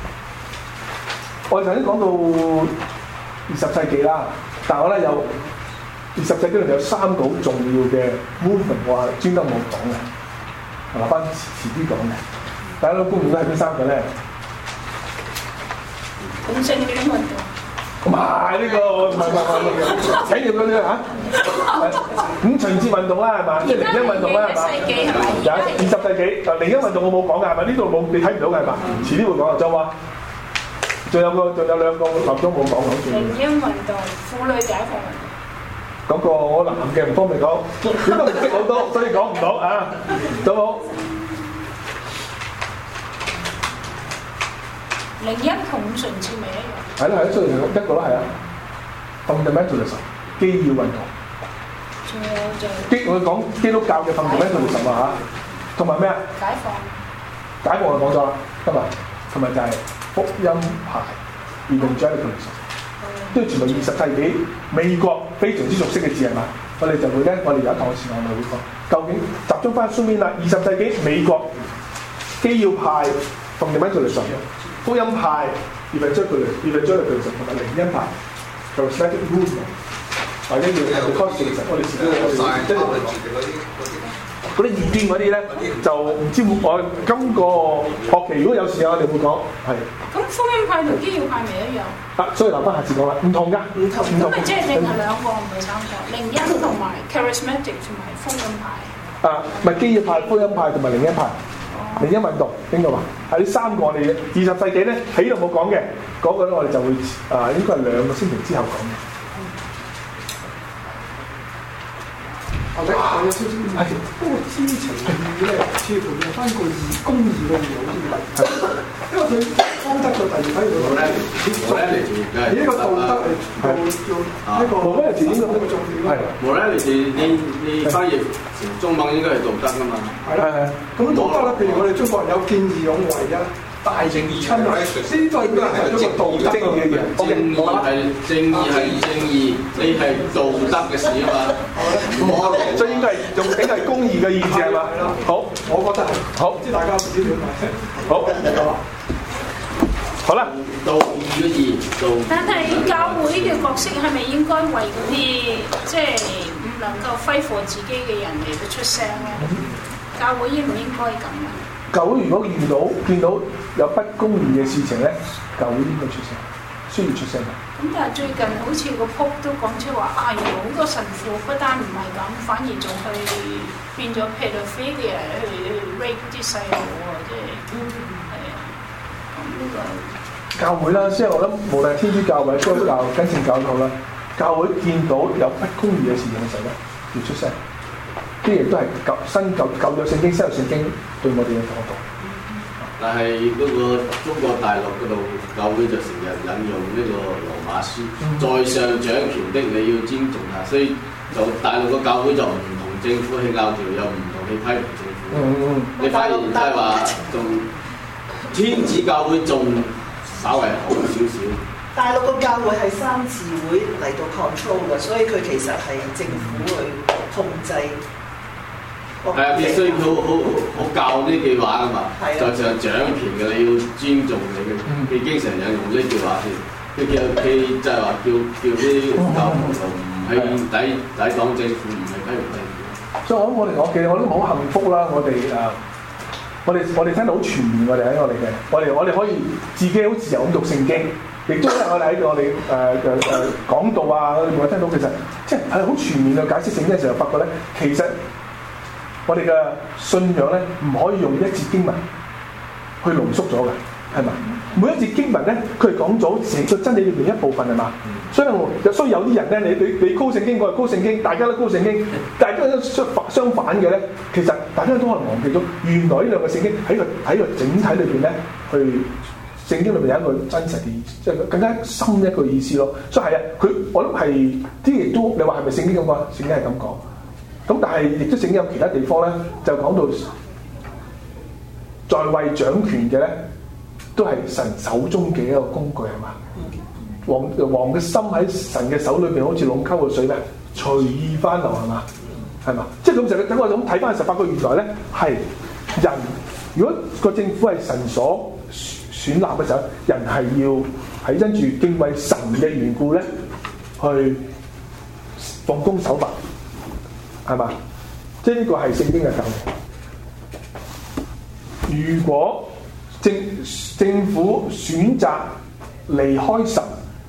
我哋頭先講到二十世紀啦，但係我咧有二十世紀裏面有三個好重要嘅 movement， 我係專登冇講嘅。留翻遲啲講嘅，大家都公認都係邊三個咧？ 五四年運動。 唔係呢個，唔係唔係唔係，請要嗰啲嚇。五旬節運動啦，係嘛？即係零一運動啦，係嘛？有二十世紀，就零一運動我冇講㗎，係咪？呢度冇，你睇唔到㗎，係嘛？遲啲會講啊，就話。仲有個，仲有兩個林中冇講好似。 零一運動、婦女解放運動。 嗰個我男嘅唔方便講，佢都唔識好多，所以講唔到啊。好冇？ 零一同五旬節咪一樣？ 係啦係啦，雖然一個都係啊。Fundamentalism 基要運動。 仲有就基我講基督教嘅 Fundamentalism 啊嚇，同埋咩啊？ 解放。 解放我講咗啦，今日同埋就係福音派 Evangelicalism。都全部二十世紀美國非常之熟悉嘅字係嘛？我哋就會咧，我哋有一堂嘅時間我哋會講，究竟集中翻書面啦。二十世紀美國基要派 Fundamentalism 福音派 Evangelicalism 同埋靈恩派 Charismatic Movement 或者叫 Pentecostalism，我哋自己我哋即係嗰啲異端嗰啲咧，就唔知我今個學期如果有時間，我哋會講係。 咁福音派同基要派咪一樣？ 啊，所以留翻下次講啦，唔同㗎，唔同唔同。 咁咪即係淨係兩個，唔係三個，靈恩同埋 charismatic 同埋福音派。 啊，咪基要派、福音派同埋靈恩派。靈恩運動邊個話？係呢三個我哋二十世紀咧喺度冇講嘅，嗰、那個咧我哋就會啊應該係兩個星期之後講嘅。 或者我有少少係，不過知情義咧，似乎用翻個義公義嘅義好啲，因為佢方德嘅第二批嗰度咧，以一個道德嚟做做一個無咩字應該呢個重點係。 無咧，你你你翻譯成中文應該係道德㗎嘛？ 係啦係啦，咁道德咧，譬如我哋中國人有見義勇為啊。大正義親啊！呢個應該係一個道德嘅嘢。 正義係正義係正義，你係道德嘅事啊嘛。 所以應該係用緊係公義嘅意思係嘛？好， 我覺得係。好，唔知大家唔知點解？好， 好啦， 道義嘅義，道。 但係教會嘅角色係咪應該為嗰啲即係唔能夠揮霍自己嘅人嚟到出聲咧？教會應唔應該咁啊？ 教會如果遇到見到有不公義嘅事情咧，教會應該出聲，需要出聲。 咁但係最近好似個 Pope 都講出話啊，原來好多神父不單唔係咁，反而仲去變咗 pedophilia 去 rape 啲細路喎，即係係啊。咁呢個教會啦，即係我諗，無論天主教或者基督教、跟聖教都好啦，教會見到有不公義嘅事情嘅時候咧，要出聲。呢啲亦都係舊新舊舊約聖經、新約聖經對我哋嘅教導。 但係嗰個中國大陸嗰度教會就成日引用呢個羅馬書，在、嗯、上掌權的你要尊重下，所以就大陸個教會就唔同政府去拗撬，又唔同去批評政府。嗯嗯，你反而即係話仲天主教會仲稍為好少少。 大陸個教會係三自會嚟到 control 嘅，所以佢其實係政府去控制。 係啊，必須好好好教呢句話啊嘛，在上掌權嘅你要尊重你嘅，佢、嗯、經常引用呢句話先，佢叫佢即係話叫叫啲教徒就唔係抵抵擋政府，唔係批評政府。 所以我諗我哋我記得我都好幸福啦，我哋誒，我哋我哋聽到好全面，我哋喺我哋嘅，我哋我哋可以自己好自由咁讀聖經，亦都係我哋喺我哋誒誒誒講道啊，我哋聽到其實即係係好全面去解釋聖經嘅時候，發覺咧其實。我哋嘅信仰咧，唔可以用一節經文去濃縮咗嘅，係嘛？每一節經文咧，佢係講咗成個真理裏邊一部分係嘛？所以我所以有啲人咧，你你你高聖經，我係高聖經，大家都高聖經，大家都相反相反嘅咧，其實大家都可能忘記咗，原來呢兩個聖經喺個喺個整體裏邊咧，去聖經裏邊有一個真實嘅意思，即係更加深一個意思咯。所以係啊，佢我諗係啲亦都，你話係咪聖經咁講？聖經係咁講。咁但係亦都整有其他地方咧，就講到在位掌權嘅咧，都係神手中嘅一個工具係嘛？王王嘅心喺神嘅手裏邊，好似隴溝嘅水咧，隨意翻流係嘛？係嘛？即係咁就等我咁睇翻十八個原來咧，係人如果個政府係神所選立嘅時候，人係要喺因住敬畏神嘅緣故咧，去奉公守法。係嘛？即係呢個係聖經嘅教導。如果政政府選擇離開神，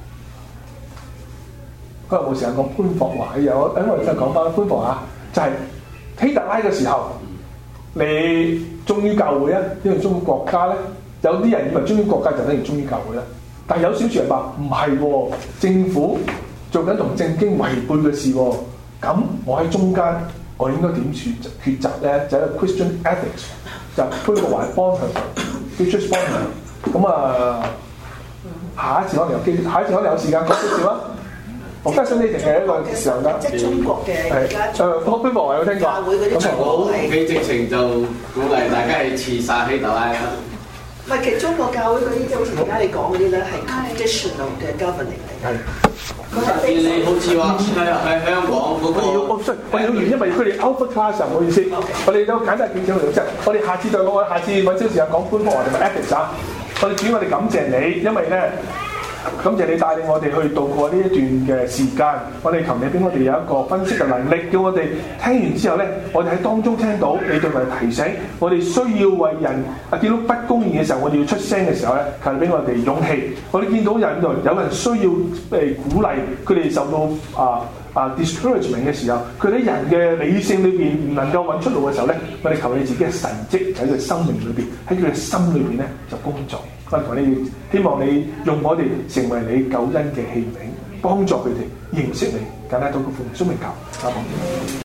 今日冇時間講潘霍華，有等我哋再講翻潘霍華，就係、是、希特拉嘅時候，你忠於教會啊，因為忠於國家咧。有啲人以為忠於國家就等於忠於教會啦，但係有少數人話唔係喎，政府做緊同正經違背嘅事喎。咁我喺中間，我應該點選抉擇咧？就係、是、Christian ethics，就潘霍華幫佢 Bishop 幫佢。咁啊，下一次可能有機，下一次可能有時間講少少啦。我加上呢條係一個時候啦。即係中國嘅而家。誒，潘霍華有聽過。教會嗰啲全部都係。 佢直情就鼓勵大家去刺殺希特拉啦。 唔係，其實中國教會嗰啲即係好似而家你講嗰啲咧，係 conditional 嘅 governing 嚟嘅。 係你好似話喺喺香港嗰個，我哋要我我哋要完，因為佢哋 alpha class 唔好意思。Okay. 我哋都簡單見證佢哋即係，我哋下次再講，我下次揾少時間講潘霍華同埋 ethics 啊。我哋主要我哋感謝你，因為咧感謝你帶領我哋去度過呢一段嘅時間。我哋求你俾我哋有一個分析嘅能力，叫我哋聽完之後咧，我哋喺當中聽到你對我哋提醒，我哋需要為人啊見到不公義嘅時候，我哋要出聲嘅時候咧，求你俾我哋勇氣。我哋見到人有人需要被鼓勵，佢哋受到啊啊 discouragement 嘅時候，佢哋人嘅理性裏邊唔能夠揾出路嘅時候咧，我哋求你自己嘅神蹟喺佢生命裏邊，喺佢嘅心裏邊咧就工作。我哋求你，希望你用我哋成為你救恩嘅器皿，幫助佢哋認識你，簡單禱告奉主名求，阿門。